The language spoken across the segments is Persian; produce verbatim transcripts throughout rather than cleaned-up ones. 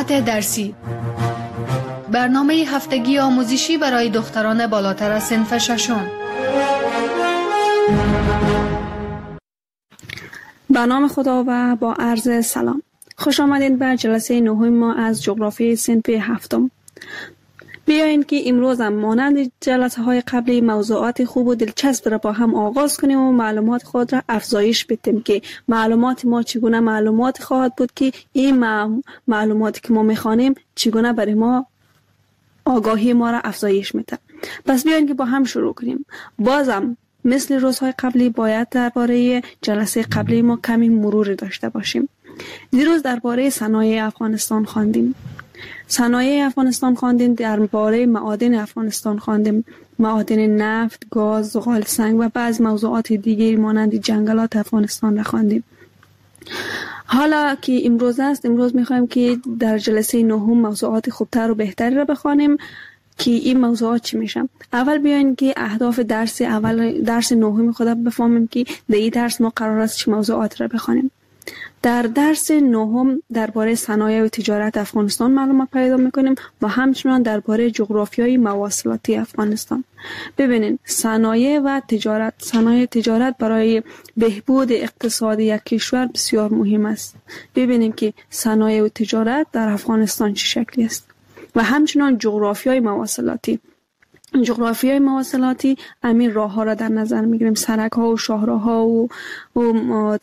ساعت درسی، برنامه هفتگی آموزشی برای دختران بالاتر از صنف ششم. به نام خدا و با عرض سلام. خوش آمدید به جلسه نهم ما از جغرافی صنف هفتم. بیایید که امروز هم مانند جلسه های قبلی موضوعات خوب و دلچسب را با هم آغاز کنیم و معلومات خود را افزایش بدیم که معلومات ما چگونه معلومات خواهد بود که این معلوماتی که ما میخوانیم چگونه برای ما آگاهی ما را افزایش میده. پس بیایید که با هم شروع کنیم. بازم مثل روزهای قبلی باید درباره جلسه قبلی ما کمی مرور داشته باشیم. دیروز درباره صنایع افغانستان خواندیم. صنایع افغانستان خواندیم، درباره معادن افغانستان خواندیم، معادن نفت، گاز، زغال سنگ و بعض موضوعات دیگری مانند جنگلات افغانستان را خواندیم. حالا که امروز است، امروز می‌خوایم که در جلسه نهم موضوعات خوبتر و بهتری را بخوانیم که این موضوعات چی میشن. اول بیاین که اهداف درس اول درس نهم خود بفهمیم که در این درس ما قرار است چه موضوعات را بخوانیم. در درس نهم درباره صنایع و تجارت افغانستان معلومات پیدا میکنیم و همچنان درباره جغرافیای مواصلاتی افغانستان. ببینید، صنایع و تجارت صنایع تجارت برای بهبود اقتصادی یک کشور بسیار مهم است. ببینیم که صنایع و تجارت در افغانستان چه شکلی است و همچنان جغرافیای مواصلاتی. جغرافیای مواصلاتی امین راه ها را در نظر میگیریم، سرک ها و شاهراه و, و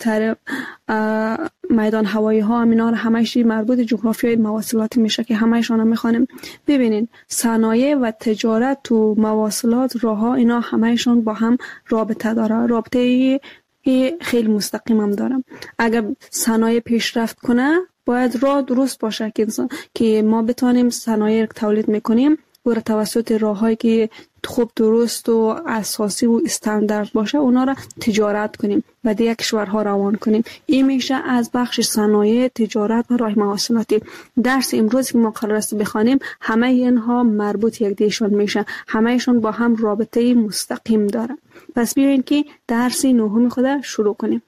میدان هوایی ها، امینا را همش مربوط جغرافیای مواصلاتی میشه که همشون رو میخوانیم. ببینین، صنایع و تجارت و مواصلات، راه ها، اینا همشون با هم رابطه داره، رابطه خیلی مستقیم هم داره. اگر صنایع پیشرفت کنه باید راه درست باشه که که ما بتونیم صنایع تولید میکنیم و توسط راه‌هایی که خوب درست و اساسی و استاندارد باشه اونا را تجارت کنیم و دیگه کشورها روان کنیم. این میشه از بخش صنایع، تجارت و راه مواصلاتی. درس امروز که ما قرار است بخوانیم همه اینها مربوط یک دیشان میشه، همهشون با هم رابطه مستقیم داره. پس بیاین که درس نهم خود شروع کنیم.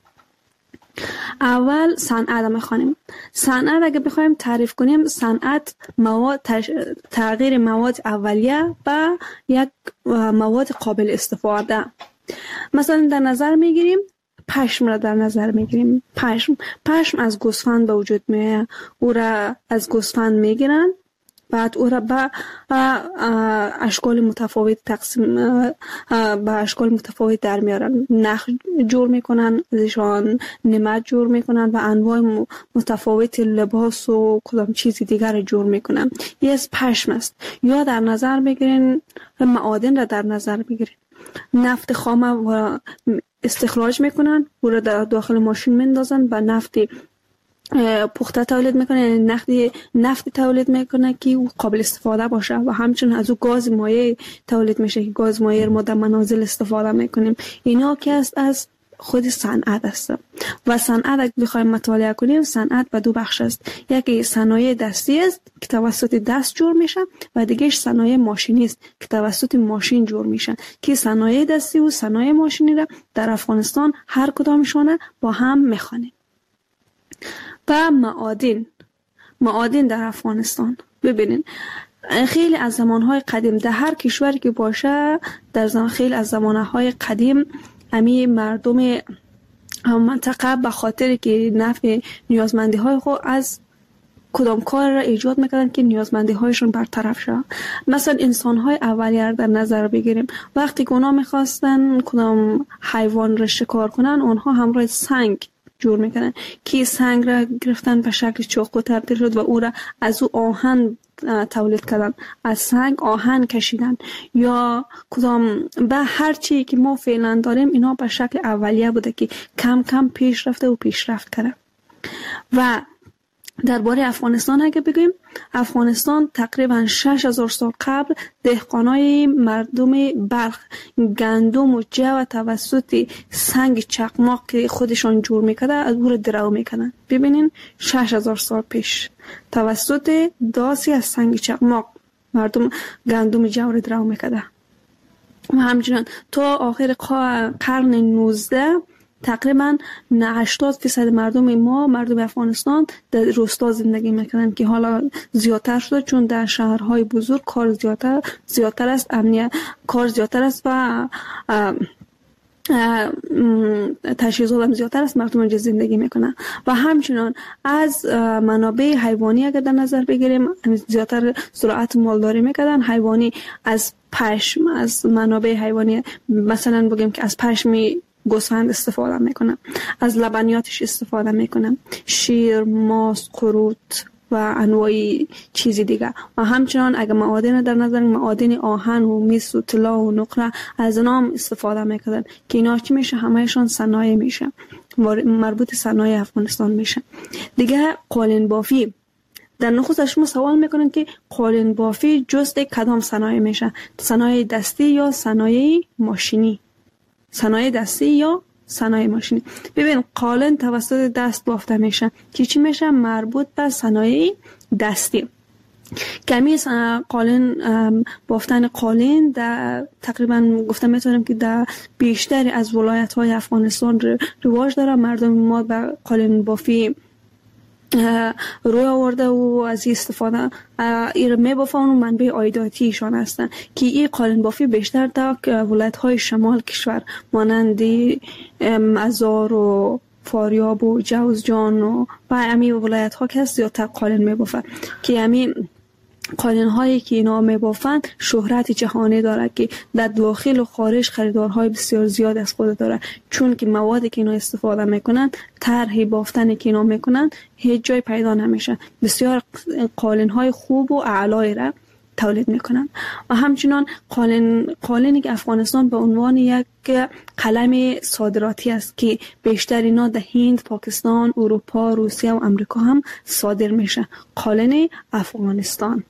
اول صنعت میخوانیم. صنعت اگه بخوایم تعریف کنیم، صنعت مواد تش... تغییر مواد اولیه به یک مواد قابل استفاده. مثلا در نظر میگیریم پشم را در نظر میگیریم. پشم پشم از گوسفند به وجود میاد، او را از گوسفند میگیرن، بعد او را به اشکال متفاوت تقسیم به اشکال متفاوت در میارن، نخ جور میکنن، ازشان نمد جور میکنن و انواع متفاوت لباس و کدام چیزی دیگر جور میکنن. یه از پشم است. یا در نظر بگیرین معادن را در بگیرین بگیرین نفت خام و استخراج میکنن، او را در داخل ماشین میندازن و نفتی پخته تولید میکنه، نفت نفت تولید میکنه که او قابل استفاده باشه و همچنین از او گاز مایع تولید میشه که گاز مایع ما در منازل استفاده میکنیم. اینا که است از خود صنعت است. و صنعت اگه بخوایم مطالعه کنیم، صنعت به دو بخش است. یکی صنایع دستی است که توسط دست جور میشه و دیگه صنایع ماشینی است که توسط ماشین جور میشن. که صنایع دستی و صنایع ماشینی را در افغانستان هر کدامشون با هم میخوانیم. و معادن معادن در افغانستان. ببینین، خیلی از زمانهای قدیم در هر کشوری که باشه، در زمان خیلی از زمانهای قدیم امی مردم منطقه به خاطر که نفع نیازمندی های خود از کدام کار را ایجاد میکردن که نیازمندی هایشون برطرف شد. مثلا انسان های اولیه در نظر بگیریم، وقتی که اونا میخواستن کدام حیوان را شکار کنن، اونها همراه سنگ جور میکنن که سنگ را گرفتن به شکل چاقو تبدیل شد و او را از او آهن تولید کردن، از سنگ آهن کشیدن. یا کدام به هر چی که ما فعلا داریم اینا به شکل اولیه بوده که کم کم پیش رفته و پیشرفت کرده. و درباره افغانستان اگه بگیم، افغانستان تقریبا شش هزار سال قبل دهقانای مردم بلخ گندم و جو توسط سنگ چقماق که خودشان جور میکرده از او را درو میکنن. ببینین، شش هزار سال پیش توسط داسی از سنگ چقماق مردم گندم جو را درو میکرده. و همچنان تا آخر قرن نوزده تقریبا هشتاد درصد مردم ما مردم افغانستان در روستا زندگی میکنن که حالا زیادتر شده چون در شهرهای بزرگ کار زیادتر زیادتر است، امنیت کار زیادتر است و تجهیزات هم زیادتر است، مردم اینجا زندگی میکنن. و همچنان از منابع حیوانی اگر در نظر بگیریم زیادتر زراعت مالداری میکردن. حیوانی از پشم، از منابع حیوانی مثلا بگیم که از پشم گوسفند استفاده میکنن، از لبنیاتش استفاده میکنن، شیر، ماست، قروت و انواع چیزی دیگه. و همچنان اگر معادن در نظر معادن آهن و مس و طلا و نقره از نام استفاده میکنن که اینا چی میشه؟ همهشون صنایع میشه، مربوط صنایع افغانستان میشه. دیگه قالین بافی در نخست شما سوال میکنن که قالین بافی جزء کدام صنایع میشه؟ صنایع دستی یا صنایع ماشینی؟ صنایع دستی یا صنایع ماشینی. ببین قالین توسط دست بافته میشه که چی میشه؟ مربوط به صنایع دستی. کمی قالین بافتن قالین در تقریبا گفته میتونم که در بیشتر از ولایت های افغانستان رواج داره. مردم ما به قالین بافی روی آورده و از این استفاده ایر میبافن و منبع عایداتیشان هستن که این قالین بافی بیشتر در ولایت های شمال کشور مانند مزار و فاریاب و جوزجان و همین ولایت ها که زیادتر قالین میبافن که همین قالین هایی که اینا میبافند شهرت جهانی داره که در داخل و خارج خریدارهای بسیار زیاد از خود داره، چون که موادی که اینا استفاده میکنن، طرح بافتنی که اینا میکنن هیچ جای پیدا نمیشه. بسیار قالین های خوب و اعلایی را تولید میکنن. و همچنان قالین قالینی که افغانستان به عنوان یک قلم صادراتی است که بیشتر اینا در هند، پاکستان، اروپا، روسیه و امریکا هم صادر میشه. قالین افغانستان.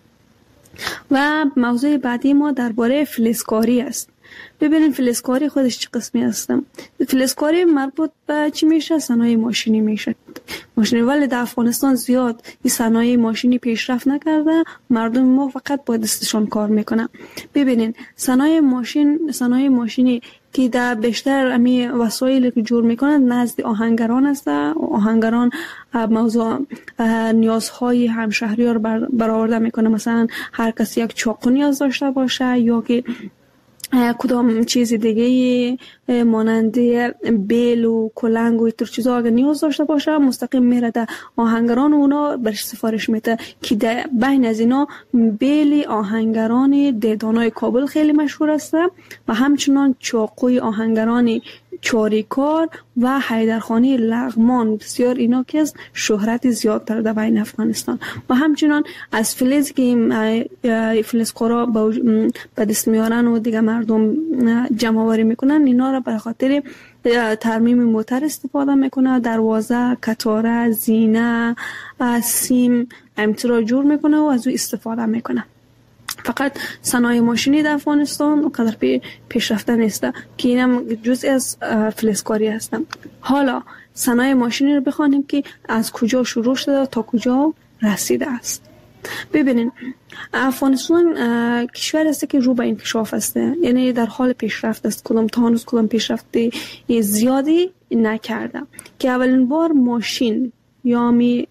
و موضوع بعدی ما درباره فلزکاری است. ببینید فلزکاری خودش چه قسمی هستم. فلزکاری مربوط به چی میشه؟ صنایع ماشینی میشه. ماشینی، ولی در افغانستان زیاد این صنایع ماشینی پیشرفت نکرده، مردم ما فقط با دستشان کار میکنن. ببینید صنایع ماشین صنایع ماشینی که در بیشتر امی وسایلی که جور میکنن نزد آهنگران است. آهنگران موضوع نیازهای همشهریار برآورده میکنه. مثلا هر کسی یک چاقو نیاز داشته باشه یا که کدام چیز دیگه مانند بیل و کلنگ و اینطور چیزا اگر نیاز داشته باشه مستقیم میره در آهنگران و اونا برش سفارش میده که در بین از اینا بیل آهنگران دیدانای کابل خیلی مشهور است و همچنان چاقوی آهنگران چاریکار و حیدرخانی لغمان بسیار اینا که از شهرت زیاد داره در بین افغانستان. و همچنان از فلز که فلزکارا به دست میارن و دیگه مردم جمع آوری میکنن، اینا را به خاطر ترمیم موتر استفاده میکنه. دروازه، کتاره، زینه، سیم امترا جور میکنه و از او استفاده میکنه. فقط صنایع ماشینی در افغانستان اونقدر پی پیشرفته نیست که اینم جزئی از فلزکاری هستم. حالا صنایع ماشینی رو بخوانیم که از کجا شروع شده تا کجا رسیده است. ببینین افغانستان کشور است که رو به انکشاف است، یعنی در حال پیشرفت است. کدام تا هنوز کدام پیشرفتی زیادی نکرده که اولین بار ماشین یا می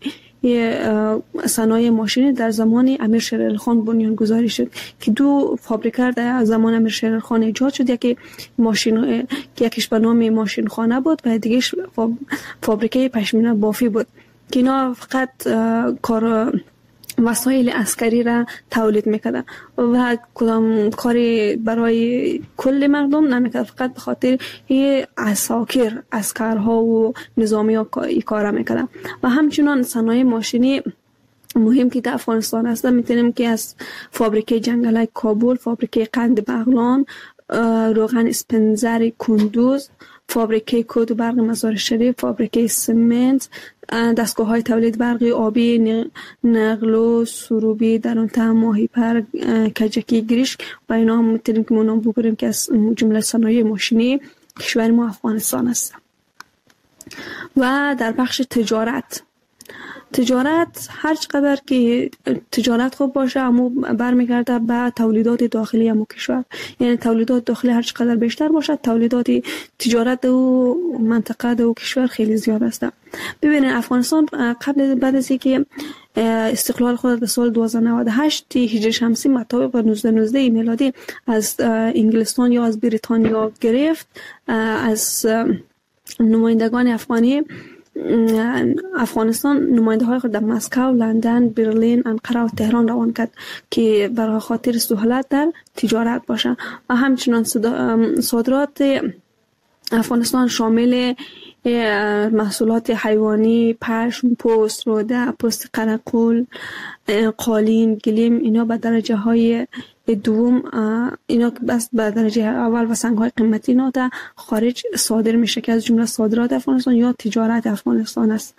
صنایع ماشینی در زمان امیر شیر علی خان بنیان گذاری شد که دو فابریکه در زمان امیر شیر علی خان ایجاد شد. یکی ماشین یکیش به نام ماشین خانه بود و دیگهش فابریکه پشمینه بافی بود که اینا فقط کار وسایل عسکری را تولید میکردن و کدام کاری برای کل مردم نمیکرد، فقط به خاطر عساکر عسکرها و نظامی ها کار میکردن. و همچنان صنایع ماشینی مهم که در افغانستان هست میتونیم که از فابریکه جنگلک کابل، فابریکه قند بغلان، روغن اسپنزر کندوز، فابریکه کود و برق مزار شریف، فابریکه سمنت، دستگاه های تولید برق آبی نقل و سروبی در اون تا ماهی پر کجکی گریشک و اینا هم میتونیم که منام بگیریم که از جمله صنایع ماشینی کشور ما افغانستان است. و در بخش تجارت تجارت هر چقدر که تجارت خوب باشه اما برمیگرده به تولیدات داخلی همون کشور. یعنی تولیدات داخلی هر چقدر بیشتر باشه تولیدات تجارت و منطقه و کشور خیلی زیاد است. ببینید افغانستان قبل بعد از اینکه استقلال خود در سال هزار و دویست و نود و هشت هجری شمسی مطابق با نوزده نوزده میلادی از انگلستان یا از بریتانیا گرفت، از نمایندگان افغانی افغانستان نماینده های خود در مسکو، لندن، برلین، انقره و تهران روان کرد که برای خاطر سهولت در تجارت باشه. و همچنان صادرات افغانستان شامل محصولات حیوانی، پشم، پوست، روده، پوست قرقل، قالین، گلیم، اینا به درجه های دوم، اینا بس به درجه اول و سنگ های قیمتی اینا در خارج صادر میشه که از جمله صادرات افغانستان یا تجارت افغانستان است.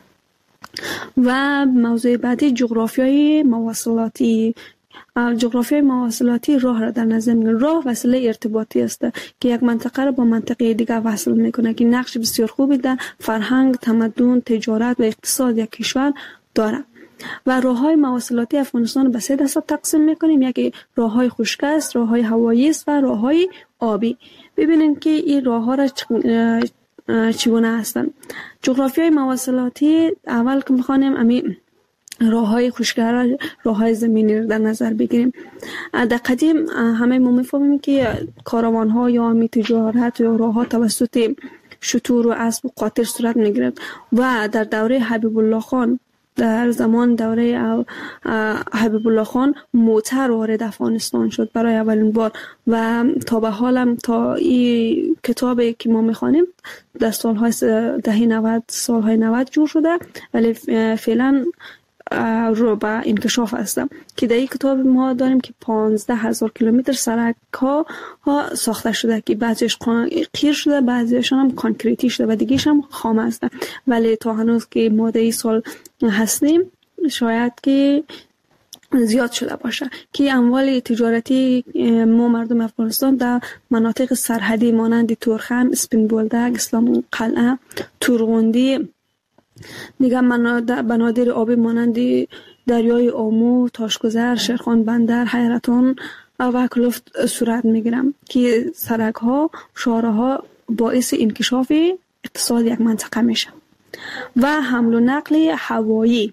و موضوع بعدی جغرافیای مواصلاتی. جغرافیای مواصلاتی راه را در نظر میگیره. راه وسیله ارتباطی است که یک منطقه را با منطقه دیگر وصل میکنه که نقش بسیار خوبی در فرهنگ، تمدن، تجارت و اقتصاد یک کشور داره. و راههای مواصلاتی افغانستان به سه دسته تقسیم میکنیم. یکی راههای خشک است، راههای هوایی است و راههای آبی. ببینید که این راهها را چگونه هستند. جغرافیای مواصلاتی اول که میخوانیم امی راههای خشک‌ها، راههای زمینی رو در نظر بگیریم. در قدیم همه ما میفهمیم که کاروان‌ها یا می تجارت یا راه‌ها توسط شتور و اسب و قاطر صورت میگیرد و در دوره حبیب الله خان، در زمان دوره حبیب الله خان موتر وارد افغانستان شد برای اولین بار و تا به حالم تا این کتابی که ما میخوانیم در سالهای دهه نود، سالهای نود جور شده، ولی فعلا رو به انکشاف هستم که در این کتاب ما داریم که پانزده هزار کیلومتر سرک ها ساخته شده که بعضیش قیر شده، بعضیش هم کانکریتی شده و دیگهش هم خام است. ولی تا هنوز که ما در این سال هستیم شاید که زیاد شده باشه که اموال تجارتی ما مردم افغانستان در مناطق سرحدی مانند تورخم، اسپین بولدک، اسلام قلعه، تورغوندی، دیگه بنادر آبی مانند دریای آمو، تاشگذر، شیرخان بندر، حیرتان و کلفت صورت میگیرم که سرک ها، شهرها ها باعث انکشاف اقتصاد یک منطقه میشه. و حمل و نقل هوایی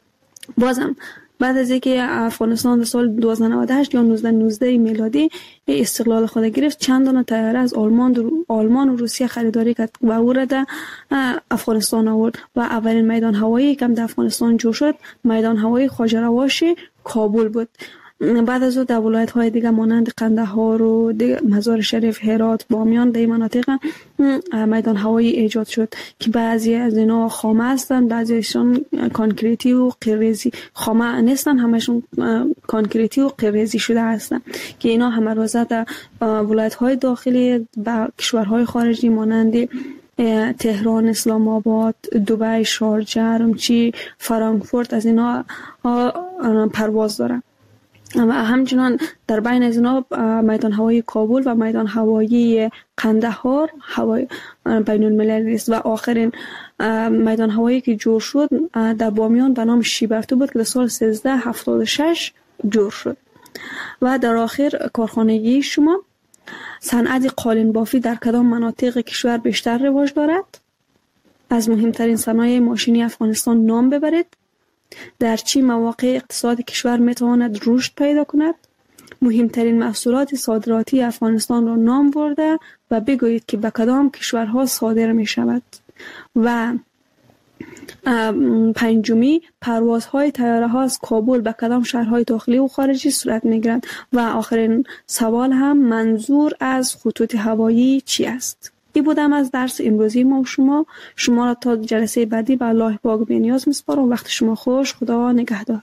بازم بعد از اینکه افغانستان در سال هزار و دویست و نود و هشت یا نوزده نوزده میلادی استقلال خود گرفت، چند دانه طیاره از آلمان آلمان و روسیه خریداری کرد و او را در افغانستان آورد و اولین میدان هوایی که در افغانستان جوش شد میدان هوایی خواجه رواش کابل بود. بعد از او در ولایت های دیگه مانند قندهار و مزار شریف، هرات، بامیان در مناطق میدان هوایی ایجاد شد که بعضی از اینا خامه هستند، بعضیشون کانکریتی و قیریزی. خامه نیستن، همشون کانکریتی و قیریزی شده هستند که اینا همه روزه در ولایت های داخلی با کشورهای خارجی مانند تهران، اسلام آباد، دبی، شارجه، رمچی، فرانکفورت از اینا پرواز دارن. و همچنان در بین از اینا میدان هوایی کابل و میدان هوایی قندهار هوای بین المللی است. و آخرین میدان هوایی که جور شد در بامیان به نام شیبرتو بود که در سال سیزده هفتاد و شش جور شد. و در آخر کارخانگی شما، صنعت قالین بافی در کدام مناطق کشور بیشتر رواج دارد؟ از مهمترین صنایع ماشینی افغانستان نام ببرید. در چه مواقع اقتصاد کشور میتواند رشد پیدا کند؟ مهمترین محصولات صادراتی افغانستان را نام برده و بگویید که به کدام کشورها صادر می شود. و پنجمی، پروازهای طیاره ها از کابل به کدام شهرهای داخلی و خارجی صورت می گیرد؟ و آخرین سوال هم، منظور از خطوط هوایی چی است؟ این بودم از درس امروزی ما و شما. شما را تا جلسه بعدی به الله پاک بی‌نیاز میسپارم. وقت شما خوش. خدا نگهدار.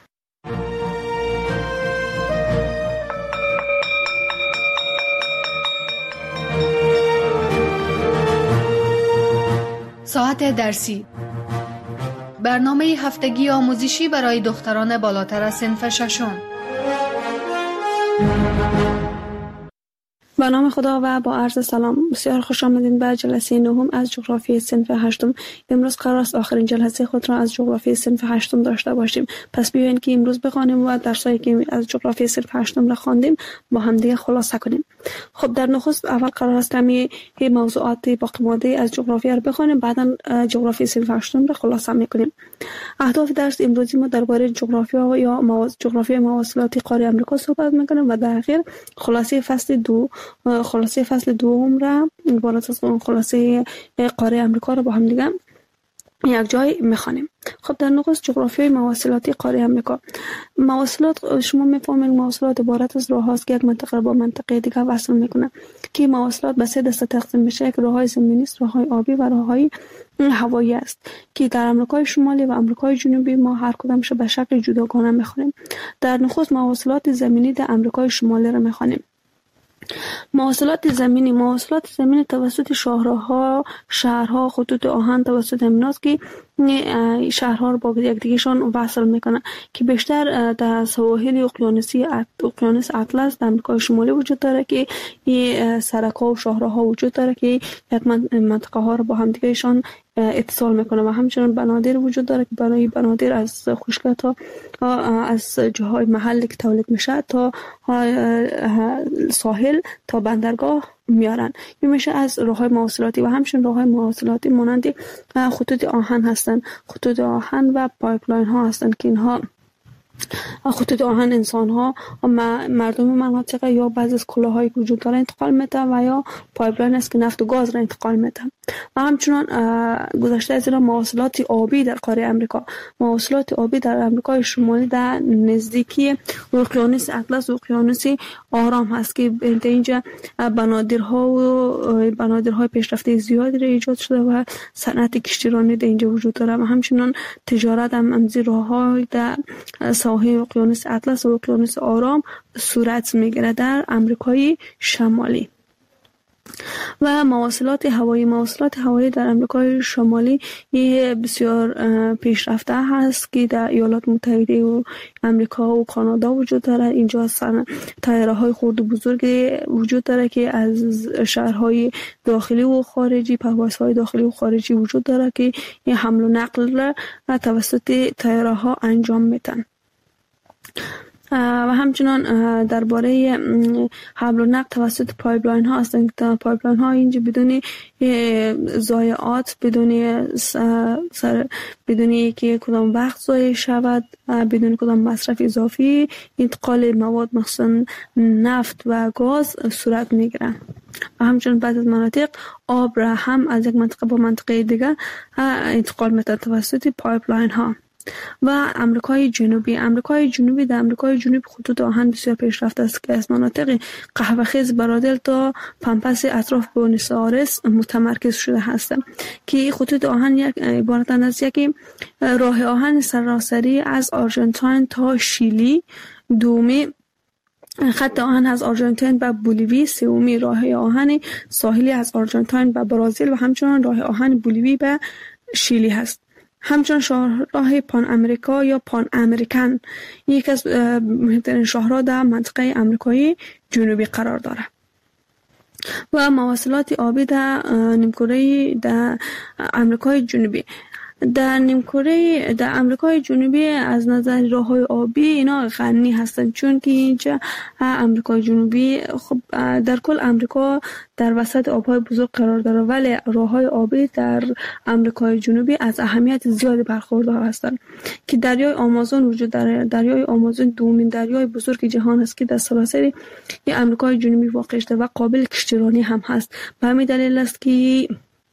ساعت درسی، برنامه هفتگی آموزشی برای دختران بالاتر از صنف ششم. به نام خدا و با عرض سلام، بسیار خوش آمدین به جلسه نهم از جغرافی صنف هشتم. امروز قرار است آخرین جلسه خود را از جغرافی صنف هشتم داشته باشیم. پس بیاین که امروز بخوانیم و درسایی که از جغرافی صنف هشتم را خواندیم با هم دیگه خلاصه کنیم. خب در نخست اول قرار است کمی موضوعات باقی مانده از جغرافی را بخوانیم، بعدا جغرافی صنف هشتم را خلاصه میکنیم. اهداف درس امروزی ما درباره جغرافیا یا مواز... جغرافی مواصلاتی قاره آمریکا صحبت میکنیم و در اخیر خلاصه فصل دو خلاصه فصل دوم را عبارت از خلاصه قاره آمریکا را با هم دیگه یک جای میخوانیم. خب در نخست جغرافیای مواصلاتی قاره آمریکا. مواصلات شما میفهمید مواصلات عبارت از راه هاست که یک منطقه با منطقه دیگه وصل میکنه، که مواصلات به سه دسته تقسیم میشه، که راههای زمینی است، راههای آبی و راههای هوایی است، که در آمریکای شمالی و آمریکای جنوبی ما هر کدامش به شکل جداگانه میخوانیم. در نخست مواصلات زمینی در آمریکای شمالی را میخوانیم. مواصلات زمینی مواصلات زمینی توسط شاهراها، شهرها، خطوط آهن توسط امناست که شهرها رو با یکدیگهشان وصل میکنه، که بیشتر در سواحل اقیانوسی اقیانوس اطلس در آمریکای شمالی وجود داره، که این سرک‌ها و شاهراها وجود داره که یک منطقه ها رو با هم دیگهشان اتصال میکنه. و همچنین بنادر وجود داره که برای بنادر از خشکی تا از جاهای محلی که تولید میشه تا ساحل تا بندرگاه میارن. این میشه از راههای مواصلاتی. و همچنین راههای مواصلاتی مانند خطوط آهن هستند، خطوط آهن و پایپلاین ها هستند، که اینها خطوط آهن انسان ها مردم مناطق یا بعضی از کلاهایی که وجود داره انتقال میده، و یا پایپلاین است که نفت و گاز را انتقال میده. و همچنان گذشته از این مواصلات آبی در قاره آمریکا. مواصلات آبی در آمریکای شمالی در نزدیکی اقیانوس اطلس و اقیانوس آرام هست، که اینجا بنادرها و بنادرهای پیشرفته زیادی را ایجاد شده و صنعت کشتیرانی در اینجا وجود داره. و همچنان تجارت هم از راه‌های در ساحل اقیانوس اطلس و اقیانوس آرام صورت میگیره در آمریکای شمالی. و مواصلات هوایی مواصلات هوایی در آمریکای شمالی بسیار پیشرفته هست، که در ایالات متحده و آمریکا و کانادا وجود داره. اینجا طیاره‌های خرد و بزرگ وجود داره که از شهرهای داخلی و خارجی، پروازهای داخلی و خارجی وجود داره، که این حمل و نقل را توسط طیاره‌ها انجام میدن. و همچنان درباره حمل و نقل توسط پایپلاین ها هستند، که پایپلاین ها اینجا بدون ضایعات، بدون سر بدون که کدام وقت ضایع شود، بدون کدام مصرف اضافی انتقال مواد مخصوصا نفت و گاز صورت میگیره. و همچنین بعضی از مناطق آب را هم از یک منطقه با منطقه دیگر انتقال میده توسط پایپلاین ها. و آمریکای جنوبی آمریکای جنوبی در آمریکای جنوبی خطوط آهن بسیار پیشرفته است، که از مناطق قهوه‌خیز برادل تا پامپاس اطراف بوئنوس آیرس متمرکز شده هستند، که خطوط آهن یک عبارتند از یک راه آهن سراسری از آرژانتین تا شیلی، دومی خط آهن از آرژانتین به بولیوی، سومی راه آهن ساحلی از آرژانتین به برزیل و همچنین راه آهن بولیوی به شیلی هست. همچنان شاهراه پان امریکا یا پان امریکن یک از مهمترین شاهراه در منطقه آمریکای جنوبی قرار داره. و مواصلات آبی در نیمکره در آمریکای جنوبی در نیمکره در آمریکای جنوبی از نظر راههای آبی اینا غنی هستند، چون که اینجا آمریکای جنوبی خب در کل آمریکا در وسط آبهای بزرگ قرار داره، ولی راههای آبی در آمریکای جنوبی از اهمیت زیادی برخوردار هستند، که دریای آمازون وجود داره. دریای آمازون دومین دریای بزرگ جهان است که در سراسر آمریکای جنوبی واقع شده و قابل کشتیرانی هم هست. به همین دلیل است که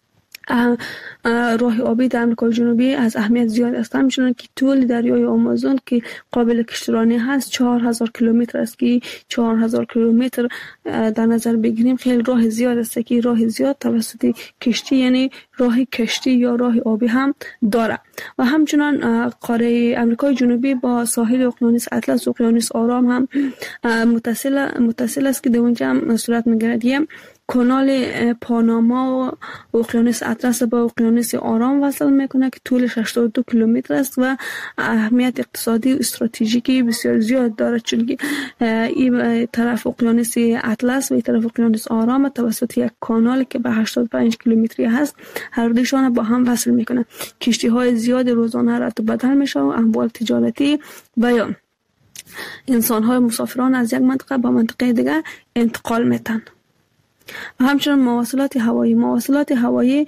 راه آبی در آمریکای جنوبی از اهمیت زیاد است. همچنان که طول دریای آمازون که قابل کشتیرانی هست چهار هزار کیلومتر است، که چهار هزار کیلومتر در نظر بگیریم خیلی راه زیاد است، که راه زیاد توسط کشتی یعنی راه کشتی یا راه آبی هم داره. و همچنان قاره آمریکای جنوبی با ساحل اقیانوس اطلس و اقیانوس آرام هم متصل متصل است، که در اونجا هم صورت می‌گیرد. کانال پاناما و اقیانوس اطلس به اقیانوس آرام وصل میکنه که طولش هشتاد و دو کیلومتر است و اهمیت اقتصادی و استراتژیکی بسیار زیاد داره، چون که این طرف اقیانوس اطلس و این طرف اقیانوس آرام توسط یک کانال که به هشتاد و پنج کیلومتری هست هر دوشان با هم وصل میکنه. کشتی های زیاد روزانه رد و بدل میشه و اموال تجارتی و یا انسان های مسافران از یک منطقه به منطقه دیگر انتقال میتن. و همچنین مواصلات هوایی مواصلات هوایی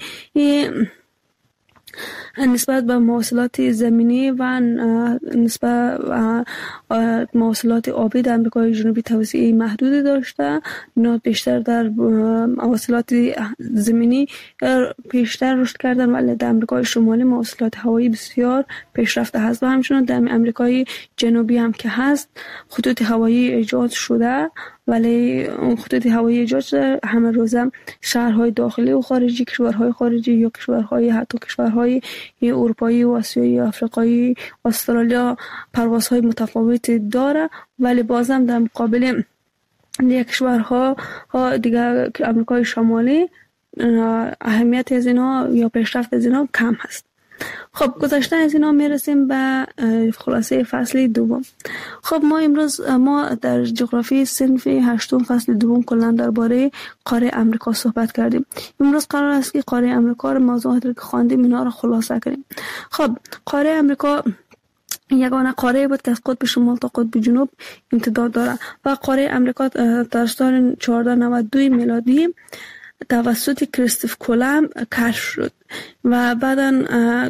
نسبت به مواصلات زمینی و نسبت به مواصلات آبی در امریکای جنوبی توسعه محدودی داشته. اینا بیشتر در مواصلات زمینی بیشتر رشد کردن، ولی در امریکای شمالی مواصلات هوایی بسیار پیشرفته هست. و همچنین در امریکای جنوبی هم که هست خطوط هوایی ایجاد شده، ولی اون خطوط هوایی ایجاد شده همه روزه شهرهای داخلی و خارجی، کشورهای خارجی یا کشورهای حتی کشورهای اروپایی و آسیایی، آفریقایی، استرالیا پروازهای متفاوتی داره، ولی بازم در مقابل دیگه کشورها دیگه امریکای شمالی اهمیت از اینا یا پیشرفت از اینا کم هست. خب گذشته از اینا میرسیم به خلاصه فصل دوم. خب ما امروز ما در جغرافی صنف هشتم فصل دوم کلا درباره قاره امریکا صحبت کردیم. امروز قرار است که قاره امریکا رو موضوعاتی که خواندیم اینا رو خلاصه کنیم. خب قاره امریکا یگانه قاره بود که از قطب شمال تا قطب جنوب امتداد داره و قاره امریکا در سال چهارده نود و دو میلادی توسط کریستوف کولوم کشف شد و بعداً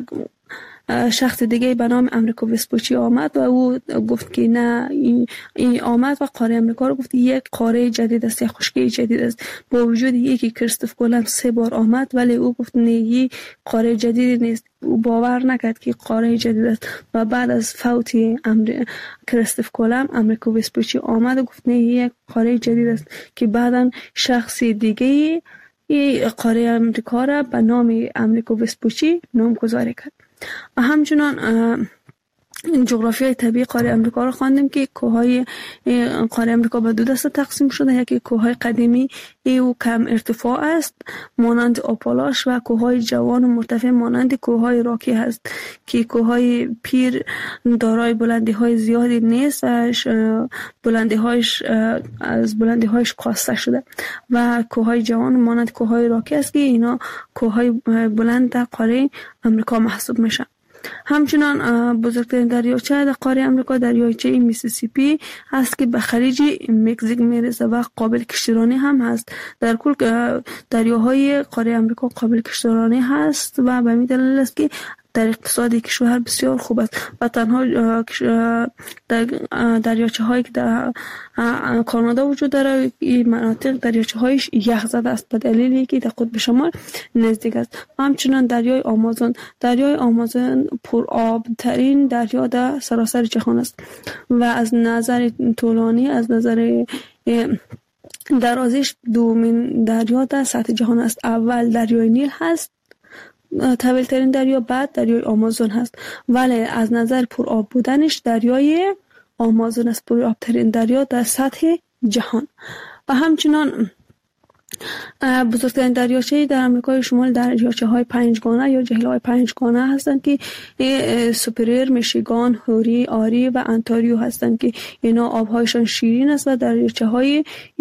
شخص دیگه به نام امریکو وسپوچی آمد و او گفت که نه این, این آمد و قاره امریکا رو گفت یک قاره جدید است، یک خشکی جدید است. با وجود یکی کریستوف کولوم سه بار آمد ولی او گفت نه این قاره جدید نیست، او باور نکرد که قاره جدید است و بعد از فوت امر... کریستوف کولوم امریکو وسپوچی آمد و گفت نه یک قاره جدید است که بعداً شخص دیگه این قاره امریکا را به نام امریکو وسپوچی نامگذاری کرد. و همچنان جغرافیای طبیعی قاره امریکا رو خواندیم که کوههای قاره امریکا به دو دسته تقسیم شده. یکی کوههای قدیمی او کم ارتفاع است مانند آپالاش و کوههای جوان و مرتفع مانند کوههای راکی هست که کوههای پیر دارای بلندی های زیادی نیست، بلندی هایش از بلندی هایش کاسته شده و کوههای جوان مانند کوههای راکی است که اینا کوههای بلند در قاره امریکا محسوب میشن. همچنان بزرگترین دریاچه در قاره امریکا دریاچه میسیسیپی هست که به خلیج مکزیک میرسه و قابل کشتیرانی هم هست. در کل دریاهای قاره امریکا قابل کشتیرانی هست و به همین دلیل است که در اقتصاد کشور بسیار خوب است و تنها دریاچه هایی که در کانادا وجود داره این مناطق دریاچه هایش یخ زده است به دلیلی که در قطب شمال نزدیک است. همچنان دریای آمازون دریای آمازون پر آب ترین دریا در سراسر جهان است و از نظر طولانی از نظر درازیش دومین دریا در سطح جهان است. اول دریای نیل هست طویل ترین دریا، بعد دریای آمازون هست، ولی از نظر پر آب بودنش دریای آمازون است پر آب ترین دریا در سطح جهان. و همچنان بزرگترین دریاچه در امریکای شمال دریاچه های پنجگانه یا جهیل های پنجگانه هستند که سوپریر، میشیگان، هوری، آری و انتاریو هستند که اینا آبهایشان شیرین است و دریاچه های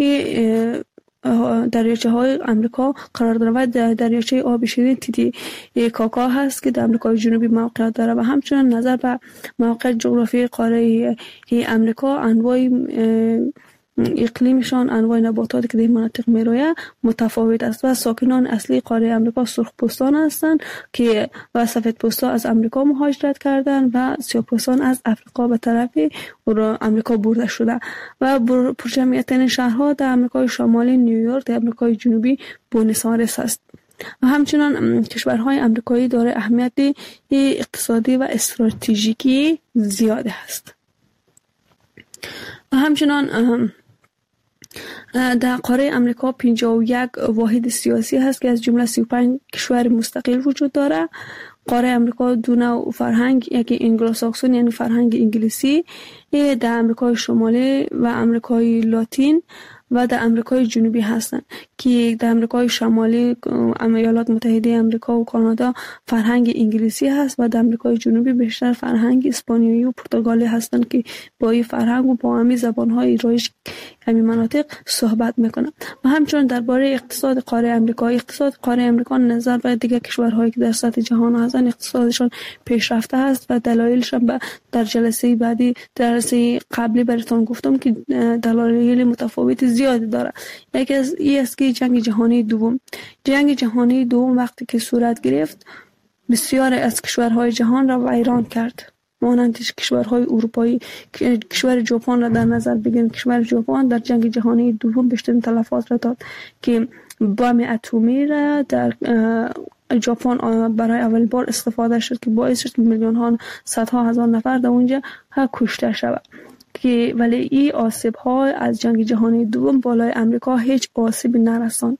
دریاچه های امریکا قرار داره و دریاچه آب شیرین تیتی کاکا هست که در امریکای جنوبی موقعیت داره. و همچنین نظر به موقع جغرافی قاره امریکا انواع اقلیمشان انواع نباتاتی که در مناطق میرویه متفاوت است و ساکنان اصلی قاره امریکا سرخپوستان هستند که و سفیدپوستا از امریکا مهاجرت کردن و سیاه‌پوستان از افریقا به طرف امریکا برده شده و پرجمعیت شهرها در امریکای شمالی نیویورک، در امریکای جنوبی بوئنوس آیرس است. و همچنان کشورهای امریکایی دارای اهمیت اقتصادی و استراتژیکی زیاد است. و همچنان در قاره امریکا پنجاه و یک واحد سیاسی هست که از جمله سی و پنج کشور مستقل وجود داره. قاره امریکا دو نوع فرهنگ، یکی انگلوساکسون یعنی فرهنگ انگلیسی در امریکای شمالی و امریکای لاتین و در امریکای جنوبی هستند که در امریکای شمالی، ایالات متحده آمریکا و کانادا فرهنگ انگلیسی هست و در امریکای جنوبی بیشتر فرهنگ اسپانیایی و پرتغالی هستند که با این فرهنگ و با همین زبان‌های رایج همین مناطق صحبت میکنن. و همچنین درباره اقتصاد قاره آمریکا، اقتصاد قاره آمریکا نظر به دیگر کشورهایی که در سطح جهان هستند اقتصادشون پیشرفته است و دلایلش در جلسه بعدی جلسه قبلی براتون گفتم که دلایل متفاوت زیادی داره. یکی از این است که جنگ جهانی دوم جنگ جهانی دوم وقتی که صورت گرفت بسیار از کشورهای جهان را ویران کرد، مانند کشورهای اروپایی. کشور ژاپن را در نظر بگیرید، کشور ژاپن در جنگ جهانی دوم بیشترین تلفات را داد که بم اتمی را در ژاپن برای اول بار استفاده شد که باعث شد میلیون ها صدها هزار نفر در اونجا کشته شود. که ولی این آسیب ها از جنگ جهانی دوم بالای امریکا هیچ آسیبی نرساند.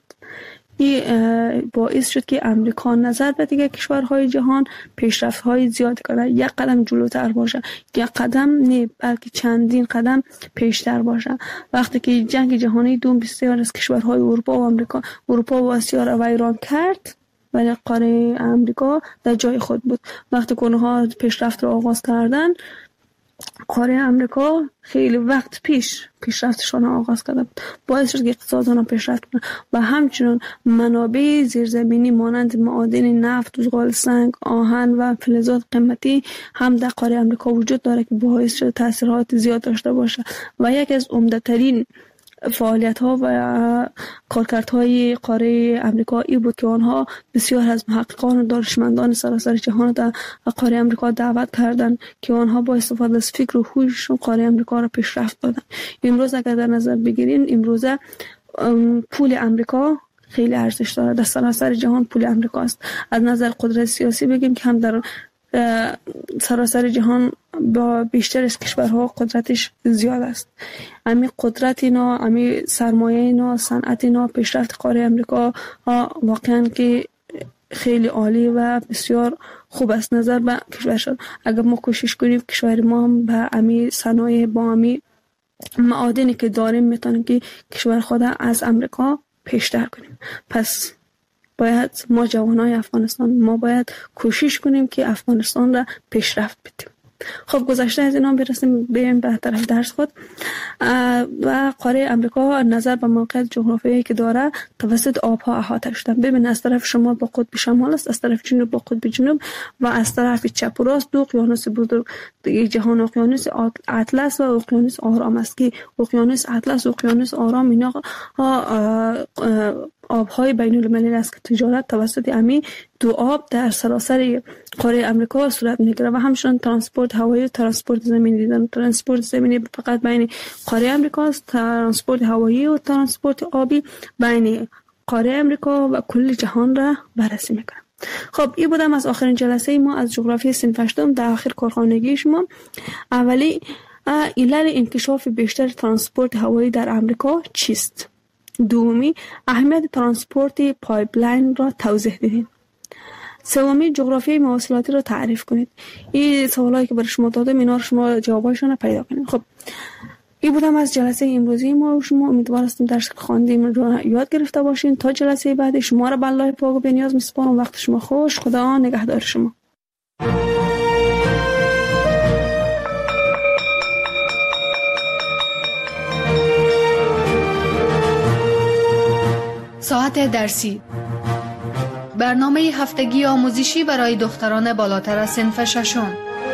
این باعث شد که امریکا نظر به دیگر کشورهای جهان پیشرفت های زیاد کنه، یک قدم جلوتر باشه، یک قدم نه بلکه چندین قدم پیشتر باشه. وقتی که جنگ جهانی دوم بسیار از کشورهای اروپا و آمریکا اروپا و آسیا را ویران کرد، ولی قاره امریکا در جای خود بود. وقتی که اونها پیشرفت را آغاز کردن، قاره امریکا خیلی وقت پیش پیشرفتشان آغاز کرده بود، باعث شد که اقتصادشان پیشرفت کنه. و همچنین منابع زیرزمینی مانند معادن نفت، زغال سنگ، آهن و فلزات قیمتی هم در قاره امریکا وجود داره که باعث شده تاثیرات زیاد داشته باشه. و یک از عمده‌ترین فعالیت ها و کارکردهای قاره امریکا ای بود که آنها بسیار از محققان و دانشمندان سراسر جهان در قاره امریکا دعوت کردند که آنها با استفاده از فکر و هوششون قاره امریکا را پیشرفت دادند. امروز اگر در نظر بگیریم، امروز پول امریکا خیلی ارزش داره، در سراسر جهان پول امریکا است. از نظر قدرت سیاسی بگیم که هم در سراسر جهان با بیشتر از کشورها قدرتش زیاد است. امی قدرت اینا، امی سرمایه اینا، صنعت اینا، پیشرفت قاره امریکا واقعا که خیلی عالی و بسیار خوب است نظر به کشورشان. اگر ما کوشش کنیم کشور ما هم به امی صنایع با امی معادنی که داریم میتونیم که کشور خود از امریکا پیشتر کنیم. پس باید ما جوانای افغانستان ما باید کوشش کنیم که افغانستان را پیشرفت بدیم. خب گذشته از اینا برسیم بریم به طرف درس خود. و قاره امریکا نظر به موقعیت جغرافیایی که داره توسط آبها احاطه شده. ببین از طرف شمال با قطب شمال است، از طرف جنوب با قطب جنوب و از طرف چپ و راست دو اقیانوس بزرگ جهان، اقیانوس اطلس و اقیانوس آرام است که اقیانوس اطلس و اقیانوس آرام اینا آبهای بین المللی است که تجارت توسط امی دو آب در سراسر قاره امریکا صورت میگیره. و همچنین ترانسپورت هوایی و ترانسپورت زمینی دیدن. ترانسپورت زمینی فقط بین قاره امریکا است، ترانسپورت هوایی و ترانسپورت آبی بین قاره امریکا و کل جهان را بررسی میکنه. خب این بودم از آخرین جلسه ما از جغرافی صنف هشتم در آخر کارخانگی شما. اولی علل انکشاف بیشتر ترانسپورت هوایی در امریکا چیست؟ دومی اهمیت ترانسپورت پایپلاین را توضیح دهید. سومی جغرافیای مواصلاتی را تعریف کنید. این سوالایی که برای شما دادم اینا رو شما جوابایشون رو پیدا کنید. خب این بودم از جلسه امروزی ما و شما. امیدوار هستیم درس خواندیم رو یاد گرفته باشین. تا جلسه بعد شما را به الله پاک و بی‌نیاز میسپارم. وقت شما خوش. خدا نگهدار شما. ساعت درسی، برنامه هفتگی آموزشی برای دختران بالاتر از صنف ششم.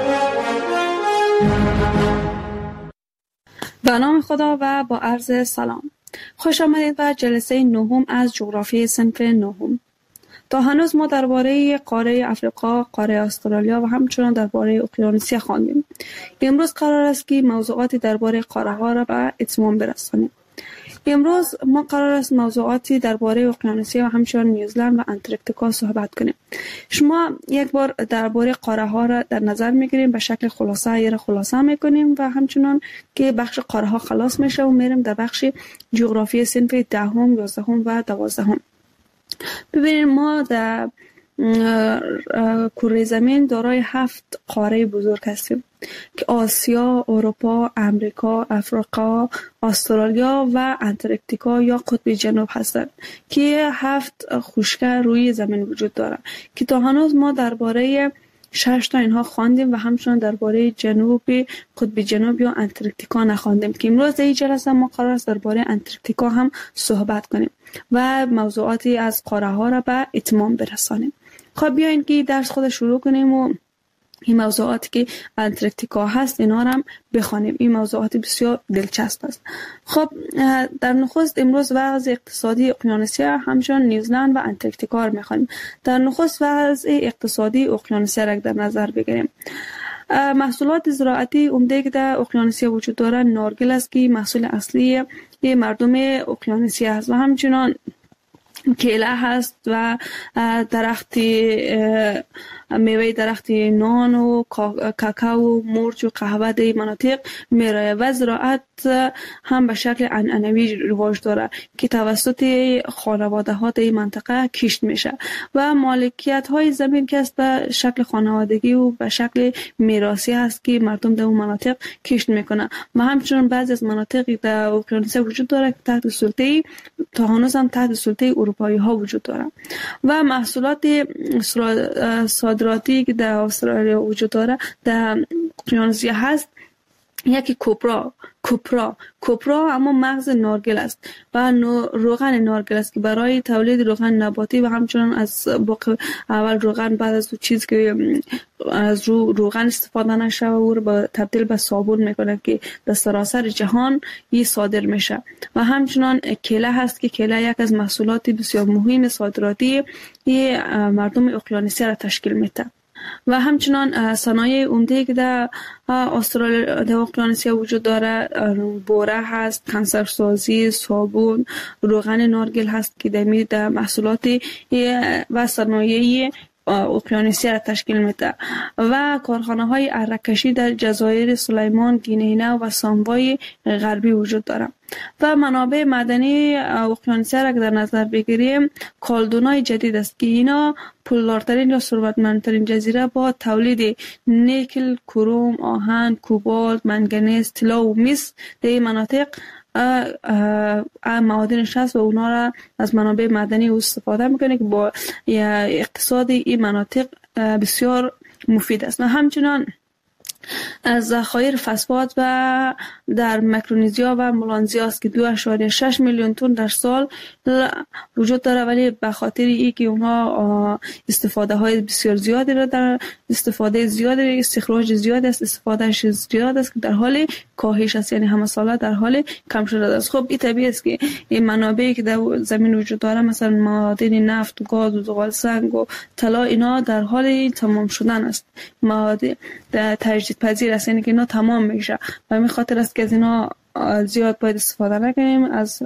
به نام خدا و با عرض سلام. خوش آمدید به جلسه نهم از جغرافی صنف نهم. تا هنوز ما درباره قاره افریقا، قاره استرالیا و همچنین درباره اقیانوسیه خواندیم. امروز قرار است که موضوعاتی درباره قاره ها را به اتمام برسانیم. امروز ما قرار است موضوعاتی درباره اقیانوسیه و همچنین نیوزلند و انتارکتیکا صحبت کنیم. شما یک بار درباره قاره ها را در نظر میگیریم، به شکل خلاصه یه را خلاصه میکنیم و همچنین که بخش قاره ها خلاص میشه و میریم در بخش جغرافی صنف دهم، یازدهم و دوازدهم. ببینید ما در کره زمین دارای هفت قاره بزرگ هستیم. که آسیا، اروپا، امریکا، افریقا، استرالیا و انتارکتیکا یا قطب جنوب هستند که هفت خشکی روی زمین وجود دارند که تا هنوز ما درباره شش تا اینها خواندیم و همچنان درباره جنوب قطب جنوب یا انتارکتیکا نخواندیم که امروز در این جلسه ما قرار است درباره انتارکتیکا هم صحبت کنیم و موضوعاتی از قاره ها را به اتمام برسانیم. خب بیاین که درس خود شروع کنیم و این موضوعاتی که انتارکتیکا هست اینا را هم بخوانیم. این موضوعات بسیار دلچسب است. خب در نخست امروز وضع اقتصادی اقیانوسیا همچنان نیوزلند و انتارکتیکا را میخوانیم. در نخست وضع اقتصادی اقیانوسیا را در نظر بگیریم. محصولات زراعتی عمده که در اقیانوسیا وجود دارد نارگیل است که محصول اصلی مردم اقیانوسیا است و همچنان کیله هست و درخت میوه درخت نان و کاکائو، مرچ و قهوه در مناطق میرایه و زراعت هم به شکل عنعنوی رواج داره که توسط خانواده ها در این منطقه کشت میشه و مالکیت های زمین که است به شکل خانوادگی و به شکل میراثی هست که مردم در اون مناطق کشت میکنه و همچنان بعضی از مناطق در اقیانوسیا وجود داره که تحت سلطه تا هنوز هم تحت سلطه اروپایی ها وجود داره و محصولات صادراتی که در استرالیا وجود داره در اقیانوسیا هست. یکی کوپرا کوپرا کوپرا اما مغز نارگیل است و روغن نارگیل است که برای تولید روغن نباتی و همچنان از باقی اول روغن بعد از چیز که از رو روغن استفاده نشه و او رو تبدیل به صابون میکنه که در سراسر جهان این صادر میشه و همچنان کیله هست که کیله یک از محصولات بسیار مهم صادراتی مردم اقیانوسیا را تشکیل میده و همچنان صنایع عمده که در استرالیا در اقیانوسیا وجود داره بوره هست، کنسرسازی، صابون، روغن نارگیل هست که در در محصولات و صنایع اقیانوسیا را تشکیل میده و کارخانه های اره‌کشی در جزایر سلیمان، گینه و ساموای غربی وجود داره و منابع معدنی اقیانوسیا را در نظر بگیریم کالدونای جدید است که اینا پولدارترین یا ثروتمندترین جزیره با تولید نیکل، کروم، آهن، کوبالت، منگنیز، طلا و مس در این مناطق معادنش هست و اونا را از منابع معدنی استفاده میکنه که با اقتصاد این مناطق بسیار مفید است و همچنان از ذخایر فسفات و در میکرونزیا و ملانزیا است که دو اشاریه شش میلیون تن در سال وجود داره ولی به خاطر ای که اونها استفاده های بسیار زیادی را در استفاده زیادی استخراج زیاد است استفادهش زیاد است که در حال کاهش است یعنی همه ساله در حال کم شده است. خب این طبیعی است که این منابعی که در زمین وجود داره مثلا معادن نفت و گاز و زغال سنگ و طلا اینا در حال تمام شدن است. معادن در تجدید پذیر است یعنی که اینا تمام میشه و همین خاطر است که از اینا زیاد باید استفاده نکنیم از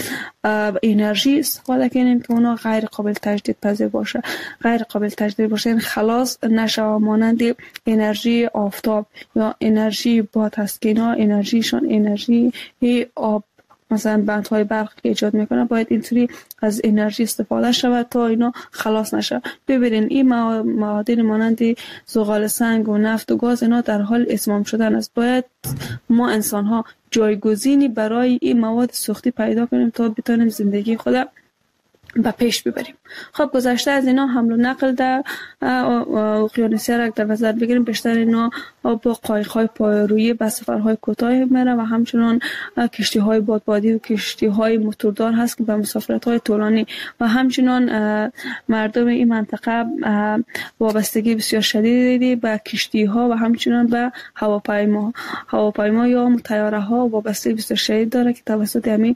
انرژی استفاده کنیم که اونا غیر قابل تجدید پذیر باشه غیر قابل تجدید باشه یعنی خلاص نشه مانند انرژی آفتاب یا انرژی باد هست که اینا انرژیشون انرژی آب مثلا بندهای برق که ایجاد میکنه باید اینطوری از انرژی استفاده شود تا اینا خلاص نشه. ببینین این معادن مانند زغال سنگ و نفت و گاز اینا در حال اتمام شدن است. باید ما انسان ها جایگزینی برای این مواد سوختی پیدا کنیم تا بتونیم زندگی خود به پیش ببریم. خب گذشته از اینا حمل و نقل در اقیانوسیا را در نظر بگیریم بیشتر اینا با قایق‌های پایه‌رویی به سفرهای کوتاه میره و همچنان کشتی‌های بادبادی و کشتی‌های موتوردار هست که به مسافرت‌های طولانی و همچنان مردم این منطقه وابستگی بسیار شدیدی به کشتی‌ها و همچنان به هواپیما هواپیما یا طیاره‌ها وابستگی بسیار شدید داره که توسط همین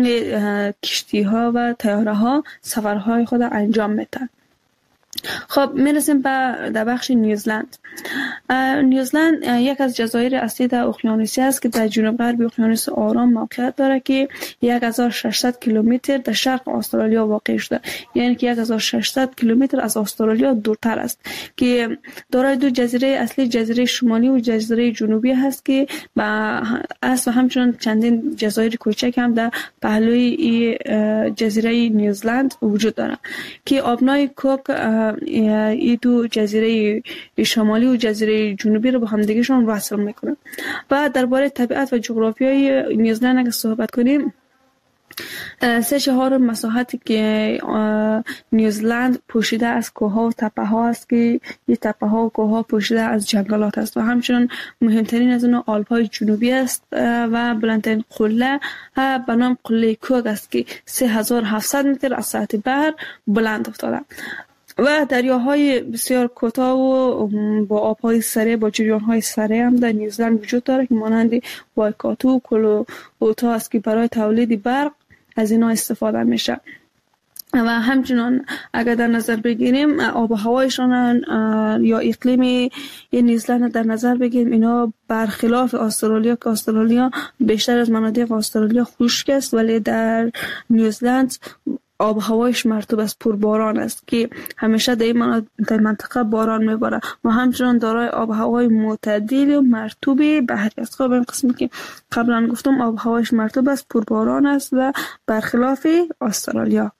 کشتی‌ها و طیاره‌ها سفرهای خود انجام میدن. خب میرسیم به در بخش نیوزلند. نیوزلند یک از جزایر اصلی در اقیانوسیا است که در جنوب غرب اقیانوس آرام موقعیت داره که هزار و ششصد کیلومتر در شرق استرالیا واقع شده یعنی که هزار و ششصد کیلومتر از استرالیا دورتر است که دارای دو جزیره اصلی جزیره شمالی و جزیره جنوبی هست که با است و همچنان چندین جزایر کوچک هم در پهلوی جزیره نیوزلند وجود دارند که آبنای کوک این دو جزیره شمالی و جزیره جنوبی رو با هم دیگهشون وصل میکنن. و درباره طبیعت و جغرافیای نیوزلند اگه صحبت کنیم، سه چهار مساحتی که نیوزلند پوشیده از کوه و تپه ها است که این تپه ها و کوه ها پوشیده از جنگلات است و همچنین مهمترین از اون آلپ های جنوبی است و بلندترین قله به نام قله کوگ است که سه هزار و هفتصد متر از سطح بحر بلند افتاده و دریاهای بسیار کوتاه و با آبهای سره با جریانهای سره هم در نیوزلند وجود داره که مانند وایکاتو، کلو اوتا است که برای تولید برق از اینا استفاده میشه. و همچنان اگر در نظر بگیریم آب و هوایشان یا اقلیم نیوزلند در نظر بگیریم، اینا برخلاف استرالیا که استرالیا بیشتر از مناطق استرالیا خشک است، ولی در نیوزلند آب و هوایش مرطوب است، پرباران است که همیشه در این منطقه باران میباره و همچنان دارای آب و هوای معتدل و مرطوب بحری است. خب این قسمی که قبلا گفتم آب و هوایش مرطوب است، پرباران است و برخلاف استرالیا.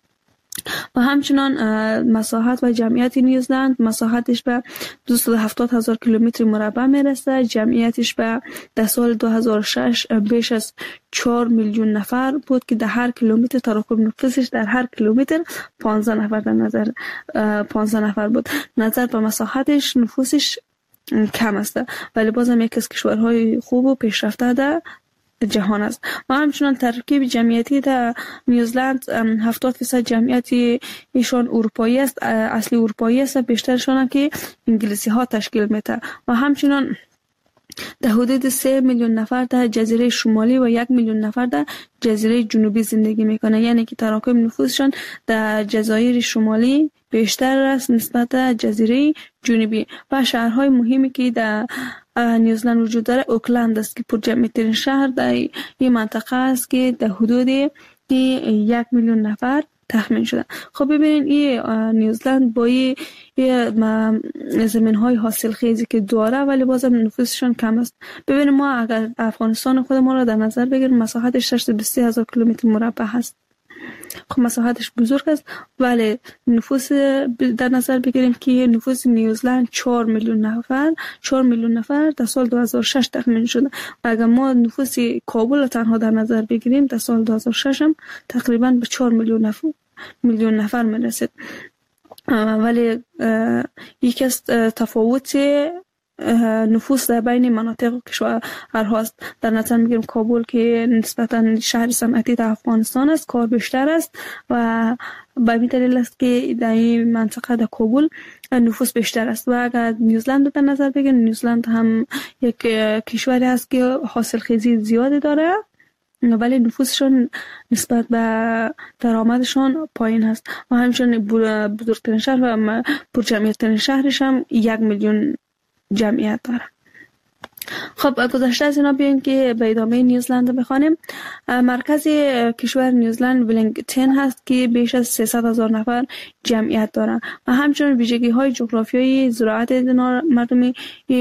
و همچنان مساحت و جمعیت نیوزلند، مساحتش به دویست و هفتاد هزار کیلومتر مربع میرسه، جمعیتش به در سال دو هزار و شش بیش از چهار میلیون نفر بود که در هر کیلومتر تراکم نفوسش در هر کیلومتر پانزده نفر در نظر پانزده نفر بود. نظر به مساحتش نفوسش کم است ولی بازم یک از کشورهای خوب و پیشرفته در جهان است. و همچنان ترکیب جمعیتی در نیوزلند هفتاد فیصد جمعیتی ایشان اروپایی است، اصلی اروپایی است، بیشترشان هم که انگلیسی ها تشکیل میده و همچنان در حدود سه میلیون نفر در جزیره شمالی و یک میلیون نفر در جزیره جنوبی زندگی میکنه، یعنی که تراکم نفوسشان در جزایر شمالی بیشتر است نسبت به جزیره جنوبی. و شهرهای مهمی که در نیوزلند وجود داره اوکلند است که پر جمعیت ترین شهر در این منطقه است که در حدود یک میلیون نفر تخمین شده. خب ببینید این نیوزلند با این زمین های حاصل خیزی که داره ولی بازم نفوسشون کم است. ببینید ما اگر افغانستان خود ما را در نظر بگیریم، مساحتش ششصد و بیست هزار کیلومتر مربع هست. خب مساحتش بزرگ است ولی نفوس در نظر بگیریم که نفوس نیوزلند چهار میلیون نفر چهار میلیون نفر در سال دو هزار و شش تخمین شده و اگر ما نفوس کابل تنها در نظر بگیریم در سال دو هزار و شش هم تقریبا به چهار میلیون نفر میلیون نفر میرسید. ولی یکی از تفاوت نفوس در بین مناطق کشورها است. در نظر میگیریم کابل که نسبتا شهر صنعتی در افغانستان است، کار بیشتر است و به این دلیل است که در این منطقه در کابل نفوس بیشتر است. و اگر نیوزلند در نظر بگیریم، نیوزلند هم یک کشوری است که حاصل خیزی زیادی داره ولی نفوسشون نسبت به درآمدشون پایین است و همچنین بزرگترین شهر و پرجمعیت‌ترین شهرش هم یک میلیون جمعیت داره. خب گذشته از اینا بیاین که به ادامه نیوزلند بخوانیم. مرکز کشور نیوزلند ولینگتون هست که بیش از سیصد هزار نفر جمعیت داره و همچنین ویژگی های جغرافیایی زراعت مردمی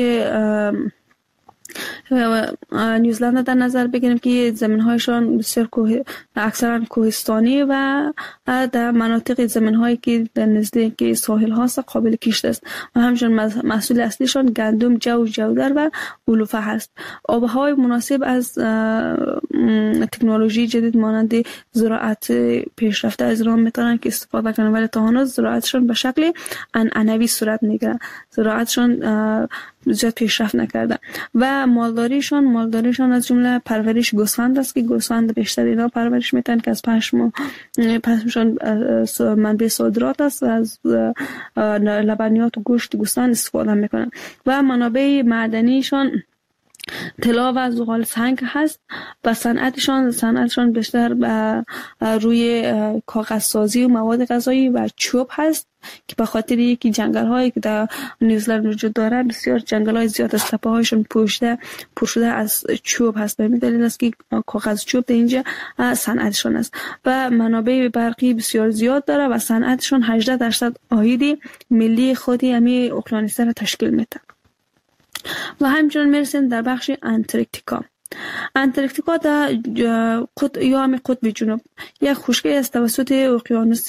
نیوزلند در نظر بگیریم که زمین‌هایشان بسیار کوه اکثرا کوهستانی و در مناطق زمین‌هایی که در نزدیک ساحل هاست قابل کشت است و همچنین محصول اصلیشان گندم، جو، جودر و علوفه هست. آب و هوای مناسب از تکنولوژی جدید مانند زراعت پیشرفته از ایران میتونن که استفاده کنن ولی تا هنوز زراعتشان به شکل عنعنوی صورت میگیره، زراعتشان زیاد پیشرفت نکرده و مالداریشان مالداریشان از جمله پرورش گوسفند است که گوسفند بیشتر اینا پرورش میتن که از پشم پشمشان منبع صادرات است و از لبنیات و گوشت گوسفند استفاده میکنن و منابع معدنیشان طلا و زغال سنگ هست و صنعتشان صنعتشان بیشتر به روی کاغذ سازی و مواد غذایی و چوب هست که به خاطر یکی جنگل هایی که در نیوزلند وجود داره بسیار جنگل های زیاد از تپه هایشون پوشیده پوشیده از چوب هست. به دلیل است که کاغذ چوب در اینجا صنعتشان است و منابع برقی بسیار زیاد داره و صنعتشان هجده درصد عاید ملی خودی امی اقیانوس‌ها را تشکیل میده. و همچنین میرسیم در بخش انتارکتیکا. انتارکتیکا در قطب یا هم قطب جنوب یک خشکی است توسط اقیانوس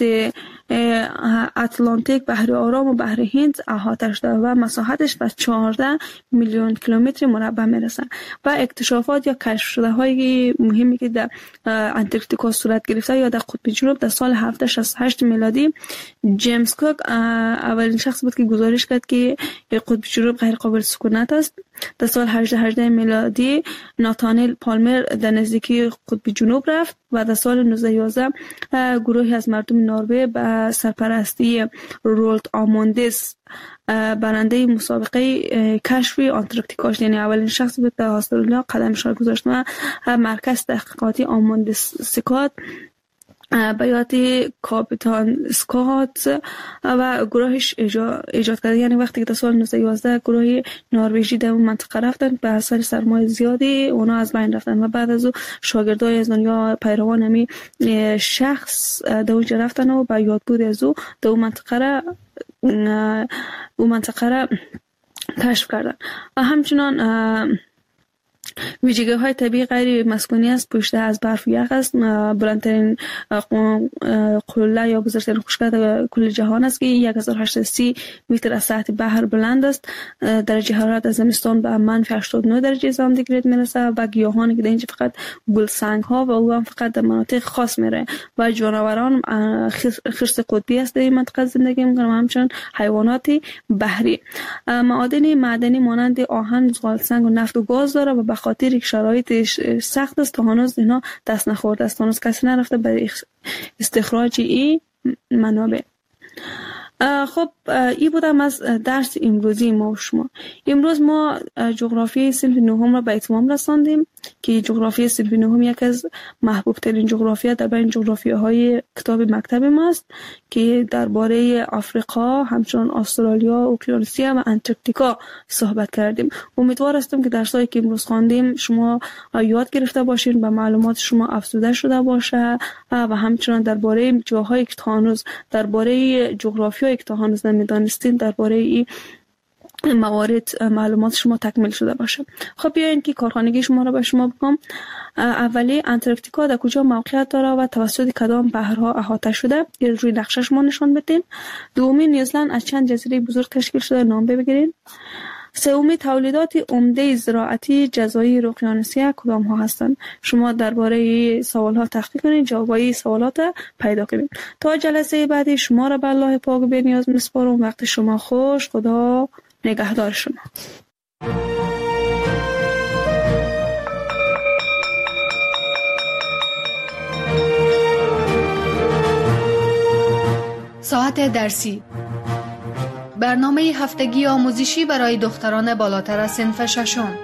اتلانتیک، بحر آرام و بحر هند احاطه شده و مساحتش به چهارده میلیون کیلومتر مربع میرسه. و اکتشافات یا کشف شده های مهمی که در انتارکتیکا صورت گرفته یا در قطب جنوب در سال هفتصد و شصت و هشت میلادی جیمز کوک اولین شخص بود که گزارش کرد که قطب جنوب غیر قابل سکونت است. در سال هجده هجده میلادی ناتانیل پالمر در نزدیکی قطب جنوب رفت و در سال نوزده یازده گروهی از مردم نروژ به سرپرستی رولت آموندس برنده مسابقه کشف آنتارکتیکا، یعنی اولین شخص بود در استرالیا قدمش را گذاشت و مرکز تحقیقاتی آموندس سکات به یاد کاپیتان اسکات و گروهش ایجاد کرد. یعنی وقتی که در سال نوزده یازده گروه نروژی در اون منطقه رفتن به اثر سرمایه زیادی اونا از بین رفتن و بعد از او شاگردای از دنیا پیروان همی شخص در اونجا رفتن و به یادبود از او در اون منطقه را اون منطقه را کشف کردن. و همچنان ویژگی های طبیعی غیر مسکونی است، پوشیده از برف و یخ است، بلندترین قله یا بزرگترین خشکی در کل جهان است که یک هزار و هشتصد و سی متر از سطح بحر بلند است. درجه حرارت از زمستان به منفی هشتاد و نه درجه سانتیگراد میرسه و گیاهانی که در اینجا فقط گلسنگ ها و او هم فقط در مناطق خاص میره و جانوران خرس قطبی است در این منطقه زندگی میکنن و همچنین حیوانات بحری. معادن معدنی مانند آهن، زغال سنگ و نفت و گاز داره و به خاطر یک شرایط سخت است تا هنوز اینا دست نخورده است، هنوز کسی نرفته برای استخراج این منابع. خب این بودم از درس امروزی ما و شما. امروز ما جغرافی صنف نهم را به اتمام رساندیم که جغرافی صنف نهم یک از محبوب ترین جغرافیا در بین جغرافیه های کتاب مکتب ما است که درباره آفریقا، همچنان استرالیا، اوقیانوسیا و انتارکتیکا صحبت کردیم. امیدوار هستم که درسایی که امروز خواندیم شما یاد گرفته باشین، به معلومات شما افزوده شده باشه و همچنان درباره جاهایی که هنوز درباره جغرافیا که تا هنوز نمیدانستین درباره این موارد معلومات شما تکمیل شده باشه. خب بیاین که کارخانگی شما را به شما بگم. اولی انتارکتیکا در کجا موقعیت داره و توسط کدام بحرها احاطه شده؟ این روی نقشه شما نشان بدین. دومی نیوزلند از چند جزیره بزرگ تشکیل شده؟ نام بگیرین. سومی تولیدات عمده زراعتی جزایر اقیانوسیه کدام ها هستند؟ شما درباره سوال ها تحقیق کنید، جوابای سوالات پیدا کنید. تا جلسه بعدی شما را به الله پاک و بی‌نیاز میسپارم. وقت شما خوش. خدا نگهدار شما. ساعت درسی، برنامه هفتگی آموزشی برای دختران بالاتر از صنف ششم.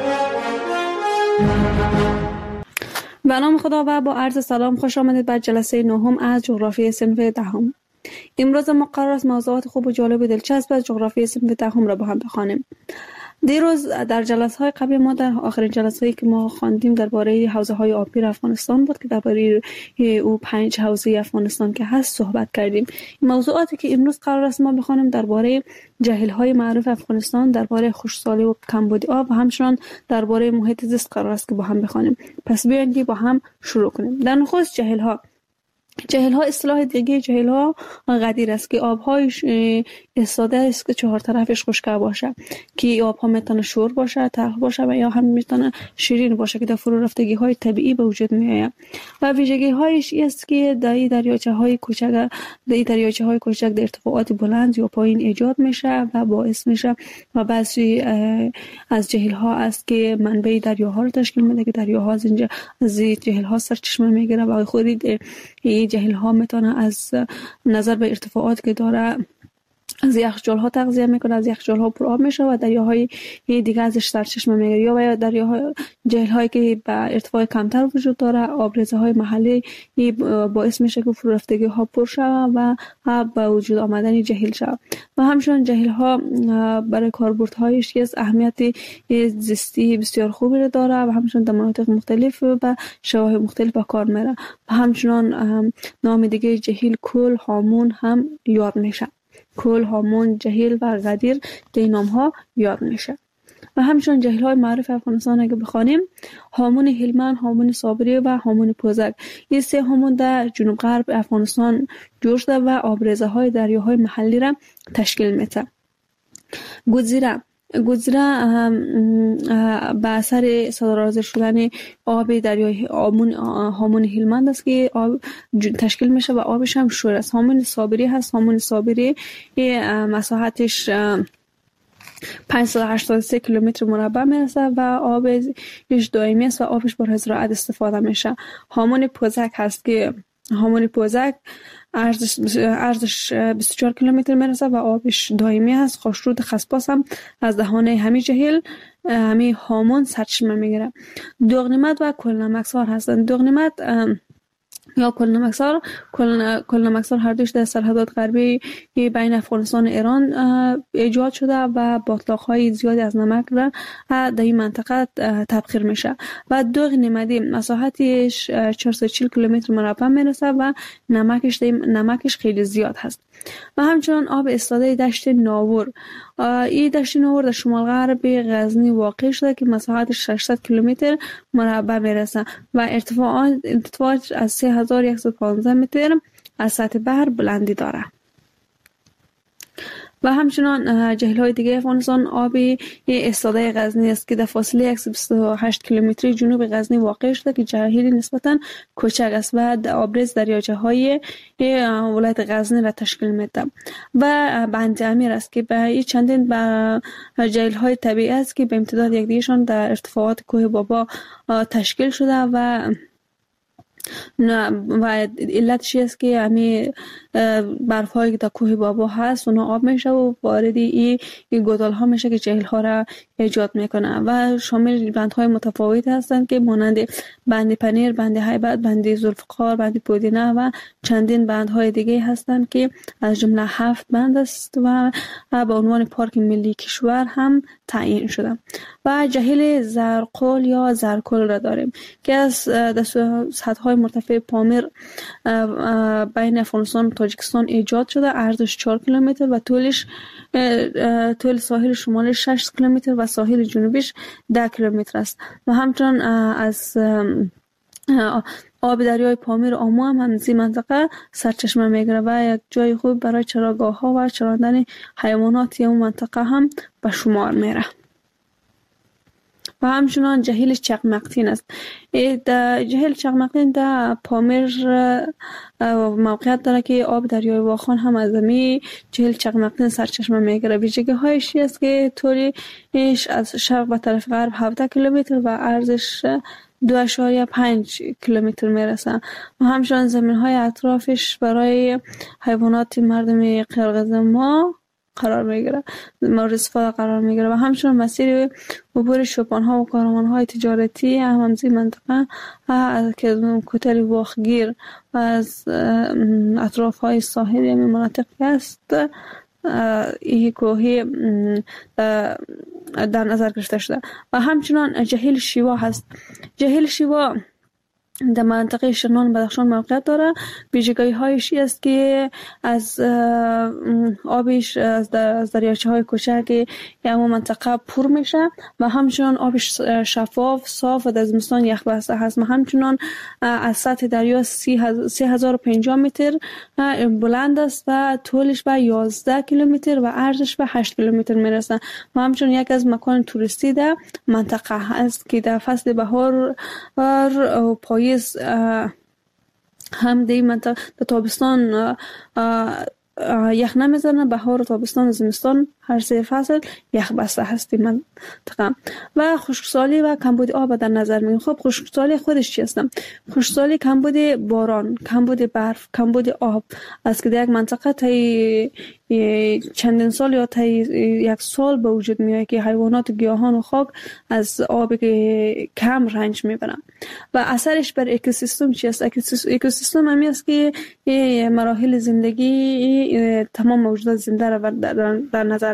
به نام خدا و با عرض سلام خوش آمدید به جلسه نهم از جغرافی صنف دهم. امروز ما قرار است موضوعات خوب و جالب و دلچسب از جغرافی صنف دهم را با هم بخوانیم. دیروز در جلسه های قبل ما در آخرین جلسه هایی که ما خواندیم درباره حوزه های آبی افغانستان بود که درباره او پنج حوزه افغانستان که هست صحبت کردیم. موضوعاتی که امروز قرار است ما بخوانیم درباره جهیل های معروف افغانستان، درباره خشکسالی و کمبود آب و همچنان درباره محیط زیست قرار است که با هم بخوانیم. پس بیاین که با هم شروع کنیم. در نخست جهیل ها. جهیل ها اصطلاح دیگه جهیل ها غدیر است که آبهایش استاده است که چهار طرفش خشک باشه که آبها میتونه شور باشه، تلخ باشه و یا هم میتونه شیرین باشه که در فرو رفتگی های طبیعی به وجود میآید. و ویژگی هایش است که در دریاچه های کوچک در دریاچه های کوچک در ارتفاعات بلند یا پایین ایجاد میشه و باعث میشه و بعضی از جهیل ها است که منبع دریاها رو تشکیل میده که دریاها از اینجا از جهیل ها سرچشمه میگیره و خود جهیل ها میتونه از نظر به ارتفاعات که داره از یخچال ها تغذیه میکنه، از یخچال ها پر آب میشه و دریاهای دیگه ازش سرچشمه میگیره. یا یا دریاهای جهیل هایی که به ارتفاع کمتر وجود داره آبریزه های محلی باعث میشه که فرو رفتگی ها پر شود و به وجود آمدن جهیل شود. و همچنین جهیل ها برای کاربردهایش از اهمیت زیستی بسیار خوبی داره و همچنین در مناطق مختلف به شواهد مختلف به کار میره. و همچنین نام دیگه جهیل کل، هامون هم یاد میشه. کل، هامون، جهیل و غدیر که این نام ها یاد میشه. و همچنین جهیل‌های معروف افغانستان اگه بخوانیم، هامون هلمند، هامون صابری و هامون پوزک، این سه هامون در جنوب غرب افغانستان جوش شده و آبریزهای دریاهای محلی را تشکیل میده. گودزیرا گودزیرا به اثر صدرازه شدن آب دریای آمون هامون هلمند است که آب تشکیل میشه و آبش هم شور است. هامون صابری هست. هامون صابری مساحتش پانصد و هشتاد و سه کیلومتر مربع میرسه و آبش دائمی است و آبش برای زراعت استفاده میشه. هامون پوزک هست که هامون پوزک عرضش عرضش بیست و چهار کیلومتر میرسه و آبش دائمی است. خاشرود خسپاس هم از دهانه همین جهیل همین هامون سرچشمه میگیره. دوغ-نمد و کلنمکسار هستند. دوغ-نمد یا کلنمکسار کلنمکسار هر دوش در سرحدات غربی بین افغانستان و ایران ایجاد شده و بطلاق‌های زیادی از نمک را در این منطقه تبخیر میشه و دوغ-نمدی مساحتش چهارصد و چهل کیلومتر مربع میرسه و نمکش نمکش خیلی زیاد هست. و همچنان آب ایستاده دشت ناور، این دشت ناور در شمال غرب غزنی واقع شده که مساحتش ششصد کیلومتر مربع میرسه و ارتفاع ارتفاعش از سه هزار و صد و پانزده متر از سطح بحر بلندی داره. و همچنان جهیل‌های دیگه افغانستان آبی ایستاده غزنی است که در فاصله صد و بیست و هشت کیلومتری جنوب غزنی واقع شده که جهیلی نسبتاً کوچک است و آبریز دریاچه‌های ولایت غزنی را تشکیل میده. و بند امیر است که به این چندین جهیل‌های طبیعی است که به امتداد یکدیگرشان در ارتفاعات کوه بابا تشکیل شده و نه و علتش است که همین برفایی که در کوه بابا هست اونا آب میشه و وارد این گودال ها میشه که جهیل ها را ایجاد میکنه و شامل بندهای متفاوتی هستند که مانند بند پنیر، بند هیبت، بند ذوالفقار، بند پودینه و چندین بندهای دیگه هستند که از جمله هفت بند است و به عنوان پارک ملی کشور هم تعیین شده. و جهیل زرقل یا زرکل را داریم که از سطح مرتفع پامیر بین افغانستان و تاجیکستان ایجاد شده. عرضش چهار کیلومتر و طولش طول ساحل شمالش شش کیلومتر و ساحل جنوبیش ده کیلومتر است. و همچنان از آب دریای پامیر و آمو هم همزی منطقه سرچشمه میگیره و یک جای خوب برای چراگاه ها و چراندن حیوانات یا منطقه هم به شمار میره. و همچنان جهیل چقمقتین است. جهیل چقمقتین در پامیر موقعیت داره که آب دریای واخان هم از می جهیل چقمقتین سرچشمه میگیره. ویژگی هایش است که طولش از شرق به طرف غرب هفده کیلومتر و عرضش دو اشاریه پنج کیلومتر میرسه و همچنان زمین های اطرافش برای حیوانات مردم قرقیزما قرار میگیره مورد استفاده قرار میگیره و همچنان مسیر عبور شوپان ها و کاروان های تجارتی هم همزی منطقه که کوتل واخگیر و از اطراف های ساحلی همین مناطق است این کوهی در نظر گرفته شده. و همچنان جهیل شیوا هست. جهیل شیوا در منطقه شغنان بدخشان موقعیت داره. ویژگی هایش است که از آبش از دریاچه های کوچک یعنی منطقه پر میشه و همچنان آبش شفاف صاف و در زمستان یخ بسته هست و همچنان از سطح دریا سه هزار و پنجاه متر بلند است و طولش به یازده کیلومتر و عرضش به هشت کیلومتر میرسه و همچنان یک از مکان توریستی در منطقه است که در فصل بهار و پاییز هم دی منطقه تابستان یخ نمیزنه، بهار و تابستان و زمستان هر سه فصل یخ بسته هستی منطقه. و خشکسالی و کمبود آب در نظر میگیریم. خب خشکسالی خودش چی هستم؟ خشکسالی کمبود باران، کمبود برف، کمبود آب است که در یک منطقه تا چندین سال یا تا یک سال به وجود میاد که حیوانات و گیاهان و خاک از آب کم رنج میبرن. و اثرش بر اکوسیستم چی است؟ اکوسیستم همی است که مراحل زندگی تمام موجودات زنده را در نظر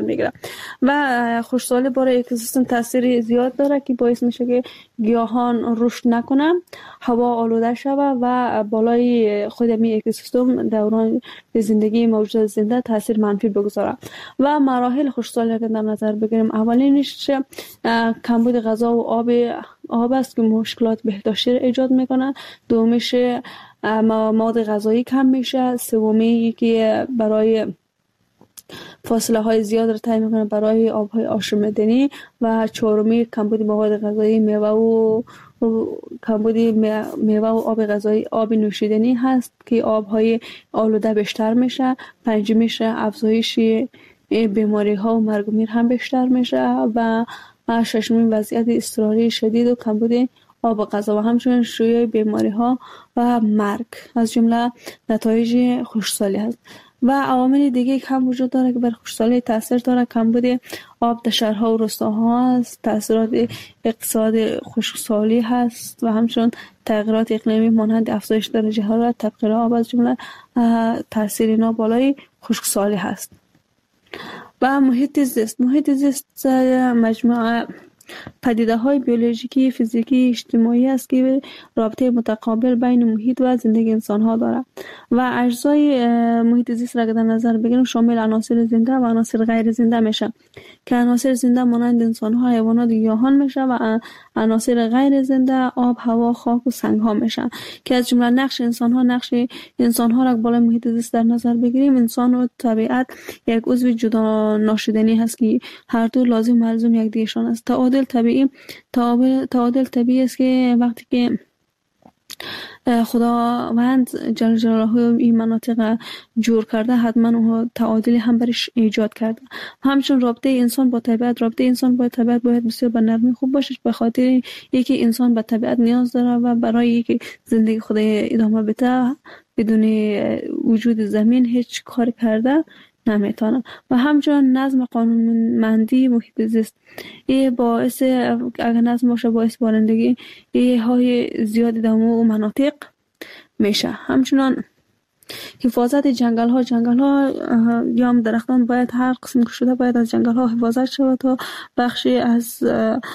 میگیره و خشکسالی برای اکوسیستم تاثیر زیاد داره که باعث میشه که گیاهان رشد نکنن، هوا آلوده شود و بالای خود می اکوسیستم دوران زندگی موجودات زنده تاثیر منفی بگذاره. و مراحل خشکسالی که در نظر بگیریم، اولینش کمبود غذا و آب آب است که مشکلات بهداشتی ایجاد میکنه. دومیش مواد غذایی کم میشه. سومی که برای فاصله های زیاد را طی میکنه برای آبهای آشامیدنی. و چهارمی کمبود مواد غذایی، میوه و کمبود میوه و آب غذایی، آب نوشیدنی هست که آبهای آلوده بیشتر میشه. پنجمیش افزایش بیماری ها و مرگ و میر هم بیشتر میشه. و ششمین وضعیت اضطراری شدید و کمبود آب غذا و همچنین شیوع بیماری ها و مرگ از جمله نتایج خشکسالی هست. و عوامل دیگه هم وجود داره که بر خشکسالی تاثیر داره. کمبود آب در شهرها و روستاها است، تاثیرات اقتصاد خشکسالی هست و همچنین تغییرات اقلیمی مانند افزایش درجه حرارت، تبخیر آب از جمله تاثیر اینا بالای خشکسالی هست. و محیط زیست، محیط زیست مجموعه پدیده های بیولوژیکی، فیزیکی، اجتماعی است که رابطه متقابل بین محیط و زندگی انسان ها دارد و اجزای محیط زیست را در نظر بگیریم شامل عناصر زنده و عناصر غیر زنده میشه که عناصر زنده مانند انسان ها، حیوانات، گیاهان میشه و عناصر غیر زنده آب، هوا، خاک و سنگ ها میشن که از جمله نقش انسان ها نقش انسان ها را بالای محیط زیست در نظر بگیریم. انسان و طبیعت یک عضو جدا ناشدنی هست که هر دو لازم ملزوم یکدیگرشان است. تعادل طبیعی تعادل طبیعی است که وقتی که خداوند جل جلاله این مناطق جور کرده حتما تعادلی هم برش ایجاد کرده. همچنین رابطه انسان با طبیعت رابطه انسان با طبیعت باید بسیار به نرمی خوب باشه به خاطر اینکه انسان به طبیعت نیاز داره و برای اینکه زندگی خود ادامه بده بدون وجود زمین هیچ کار کرده نمیتونن. و همچنین نظم قانونمندی محیط زیست این باعث اگر نظم باشه باعث بارندگی های زیادی در و مناطق میشه. همچنین حفاظت جنگل ها جنگل ها یا درختان باید هر قسم که شده باید از جنگل ها حفاظت شود تا بخشی از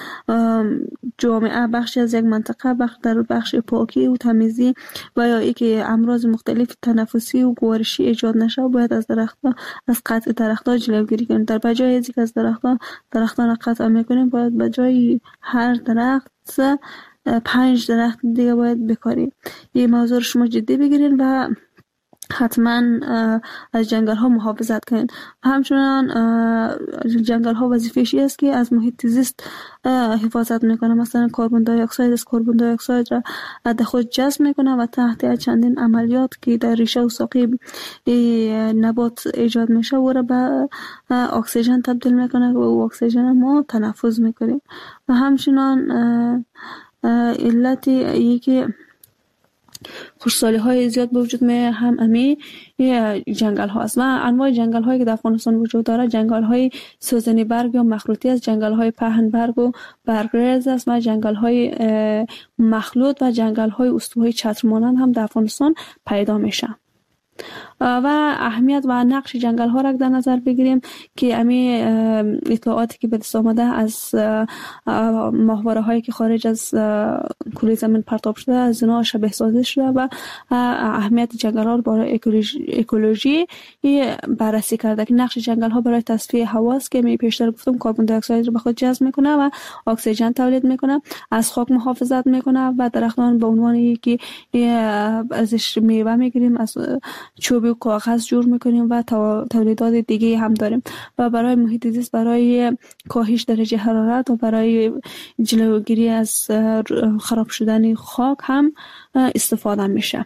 جامعه، بخشی از یک منطقه، بخش در بخش پاکی و تمیزی و یا ای که امراض مختلف تنفسی و گوارشی ایجاد نشه باید از درختان از قطع درختان جلوگیری کنیم. در بجای از یک از درختان درختان قطع میکنیم باید بجای هر درخت پنج درخت دیگه باید بکاریم. این موضوع شما جدی بگیرین و حتما از جنگل ها محافظت کنید. همچنان جنگل ها وظیفه‌ای است که از محیط زیست حفاظت میکنه. مثلا کربن دی اکساید از کربن دی اکساید را در خود جذب میکنه و تحت چندین عملیات که در ریشه و ساقه نبات ایجاد میشه و را به اکسیژن تبدیل میکنه و اکسیژن ما تنفس میکنیم. و همچنان علت ای که خشکسالی های زیاد به وجود می هم امی جنگل ها است و انواع جنگل هایی که در افغانستان وجود داره جنگل های سوزنی برگ یا مخلوطی است، جنگل های پهن برگ و برگریز است و جنگل های مخلوط و جنگل های استوایی چتر مانند هم در افغانستان پیدا میشه. و اهمیت و نقش جنگل ها را در نظر بگیریم که امی اطلاعاتی که به دست آمده از ماهواره هایی که خارج از کره زمین پرتاب شده از اینا شبیه سازی شده و اهمیت جنگل ها برای اکولوژی, اکولوژی بررسی کرده که نقش جنگل ها برای تصفیه هوا است که می پیشتر گفتم کربن دی اکساید رو به خود جذب میکنه و اکسیژن تولید میکنه، از خاک محافظت میکنه و درختان به عنوان یکی ازش میوه میگیریم، از چوب و کاغذ جور میکنیم و تولیدات دیگه هم داریم و برای محیط زیست برای کاهش درجه حرارت و برای جلوگیری از خراب شدن خاک هم استفاده میشه.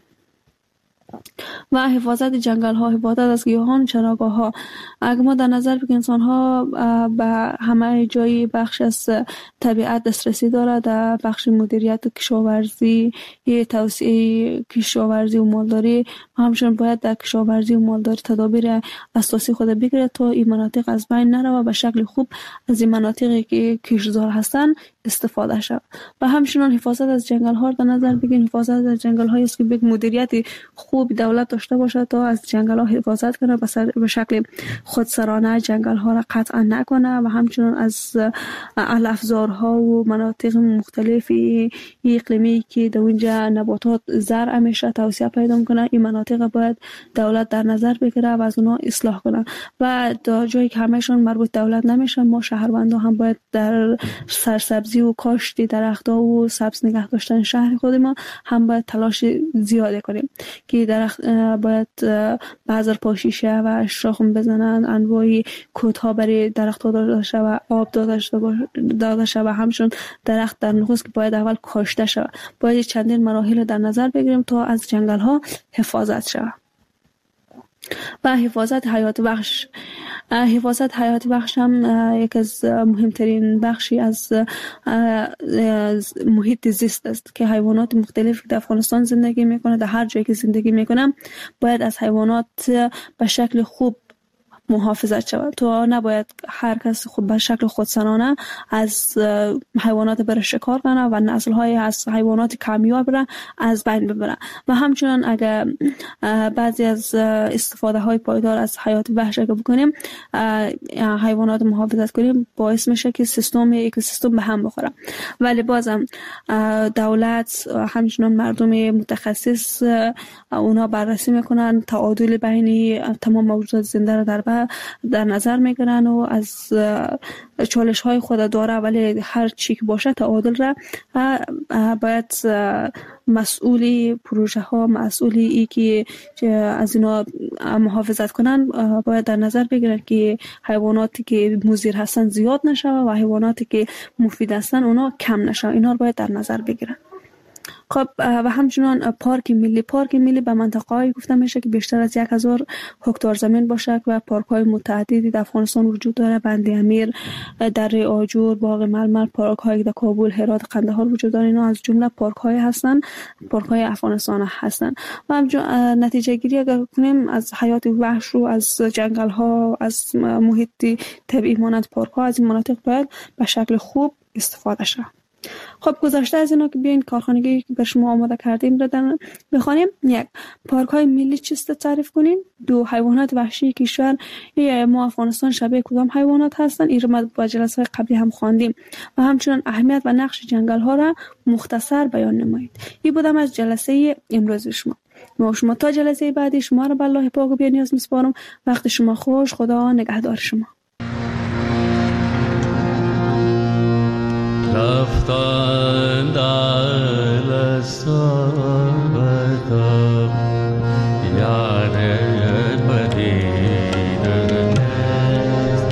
و حفاظت جنگل ها، حفاظت از گیاهان، چراگاه ها. اگر ما در نظر بگیریم انسان ها به همه جای بخش از طبیعت دسترسی داره، در بخش مدیریت کشاورزی، توسعه کشاورزی و مالداری همچنین باید در کشاورزی و مالداری تدابیر اساسی خود بگیره تا این مناطق از بین نره و به شکل خوب از این مناطقی که کشتزار هستن استفاده شود. و همچنان حفاظت از جنگل ها در نظر بگیریم. حفاظت از جنگل های است که یک مدیریت خوب دولت داشته باشد تا از جنگل ها حفاظت کنه، به شکل خودسرانه جنگل ها را قطع نکنه و همچنان از علفزارها و مناطق مختلف اقلیمی که در اونجا نباتات زرع میشه توسعه پیدا کنه، این مناطق باید دولت در نظر بگیره و از اونها اصلاح کنه. و در جایی که همهشون مربوط دولت نمیشن، ما شهروندان هم باید در سرسبزی و کاشت درخت‌ها و سبز نگه داشتن شهر خود ما هم باید تلاش زیاده کنیم که درخت باید بذر پاشیشه و شاخم بزنن، انواعی کودها برای درخت‌ها داده شود و آب داده داده شود و همچنین درخت در نخست که باید اول کاشته شود. باید چندین مراحل در نظر بگیریم تا از جنگل‌ها حفاظت شود. و حفاظت حیات بخش حفاظت حیات بخش هم یک از مهمترین بخشی از محیط زیست است که حیوانات مختلف در افغانستان زندگی میکنه، در هر جایی که زندگی میکنم باید از حیوانات به شکل خوب محافظت شود. تو نباید هر کس خود به شکل خودسرانه از حیوانات بر شکار کنه و نسل‌های از حیوانات کمیاب را از بین ببره. و همچنین اگر بعضی از استفاده های پایدار از حیات وحش اگر بکنیم، حیوانات محافظت کنیم، باعث میشه که سیستم اکوسیستم به هم بخوره. ولی بازم دولت همچنین مردم متخصص اونا بررسی میکنن، تعادل بین تمام موجودات زنده را در در نظر میگیرن و از چالش های خود داره، ولی هر چی که باشه تعادل را باید مسئولی پروژه ها، مسئولی ای که از اینا محافظت کنن باید در نظر بگیرن که حیواناتی که مضر هستن زیاد نشه و حیواناتی که مفید هستن اونا کم نشه. اینا رو باید در نظر بگیرن. خب و همچنان پارک ملی پارک ملی به منطقه‌ای گفته میشه که بیشتر از یک هزار هکتار زمین باشه و پارک‌های متعددی در افغانستان وجود داره. بند امیر، دره آجور، باغ مرمر، پارک‌های در کابل، هرات، قندهار وجود داره. اینا از جمله پارک‌های هستن، پارک‌های افغانستان هستن. و همچنان نتیجه گیری اگر کنیم از حیات وحش رو، از جنگل‌ها، از محیط طبیعی مانند پارک‌ها، از این مناطق باید به شکل خوب استفاده شه. خب گذشته از اینا که بیاین کارخانگی که بر شما آماده کردیم رو بخوانیم. یک، پارک های ملی چیست تعریف کنین. دو، حیوانات وحشی کشور ما افغانستان شبیه کدام حیوانات هستن. این رو ما با جلسه قبلی هم خواندیم. و همچنین اهمیت و نقش جنگل ها را مختصر بیان نمایید. این بودم از جلسه امروز شما. ما شما تا جلسه بعدی شما رو به الله پاک و بی‌نیاز میسپارم. وقت شما خوش. خدا نگهدار شما. رفتن در صحبت یار بدید نیست،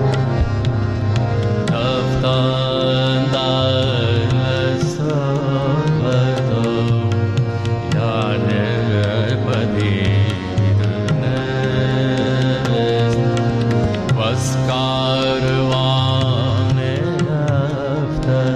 رفتن در صحبت یار بدید نیست. بس کاروان رفته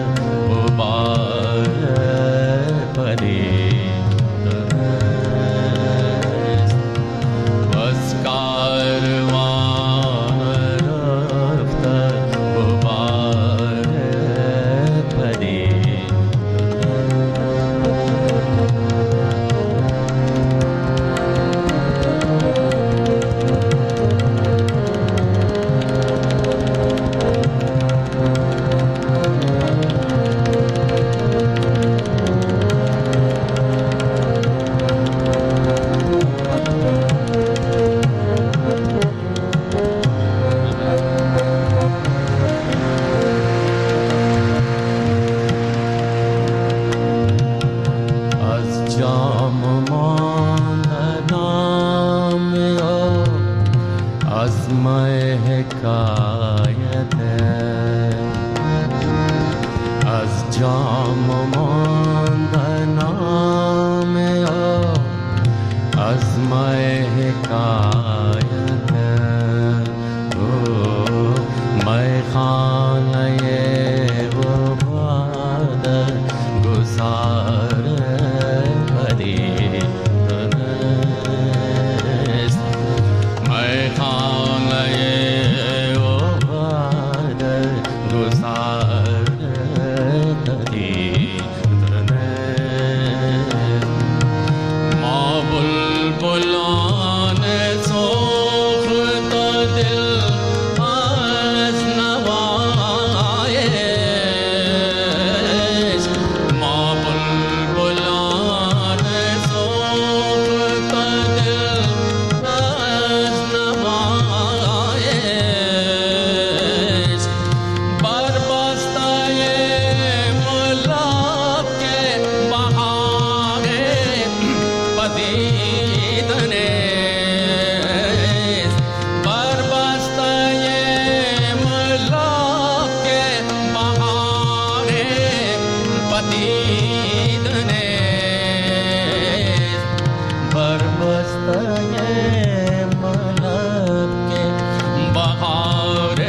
ملب که بهار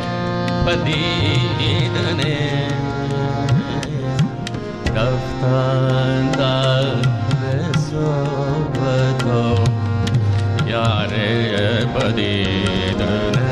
پدید نیست رفتن در صحبت و یار پدید نیست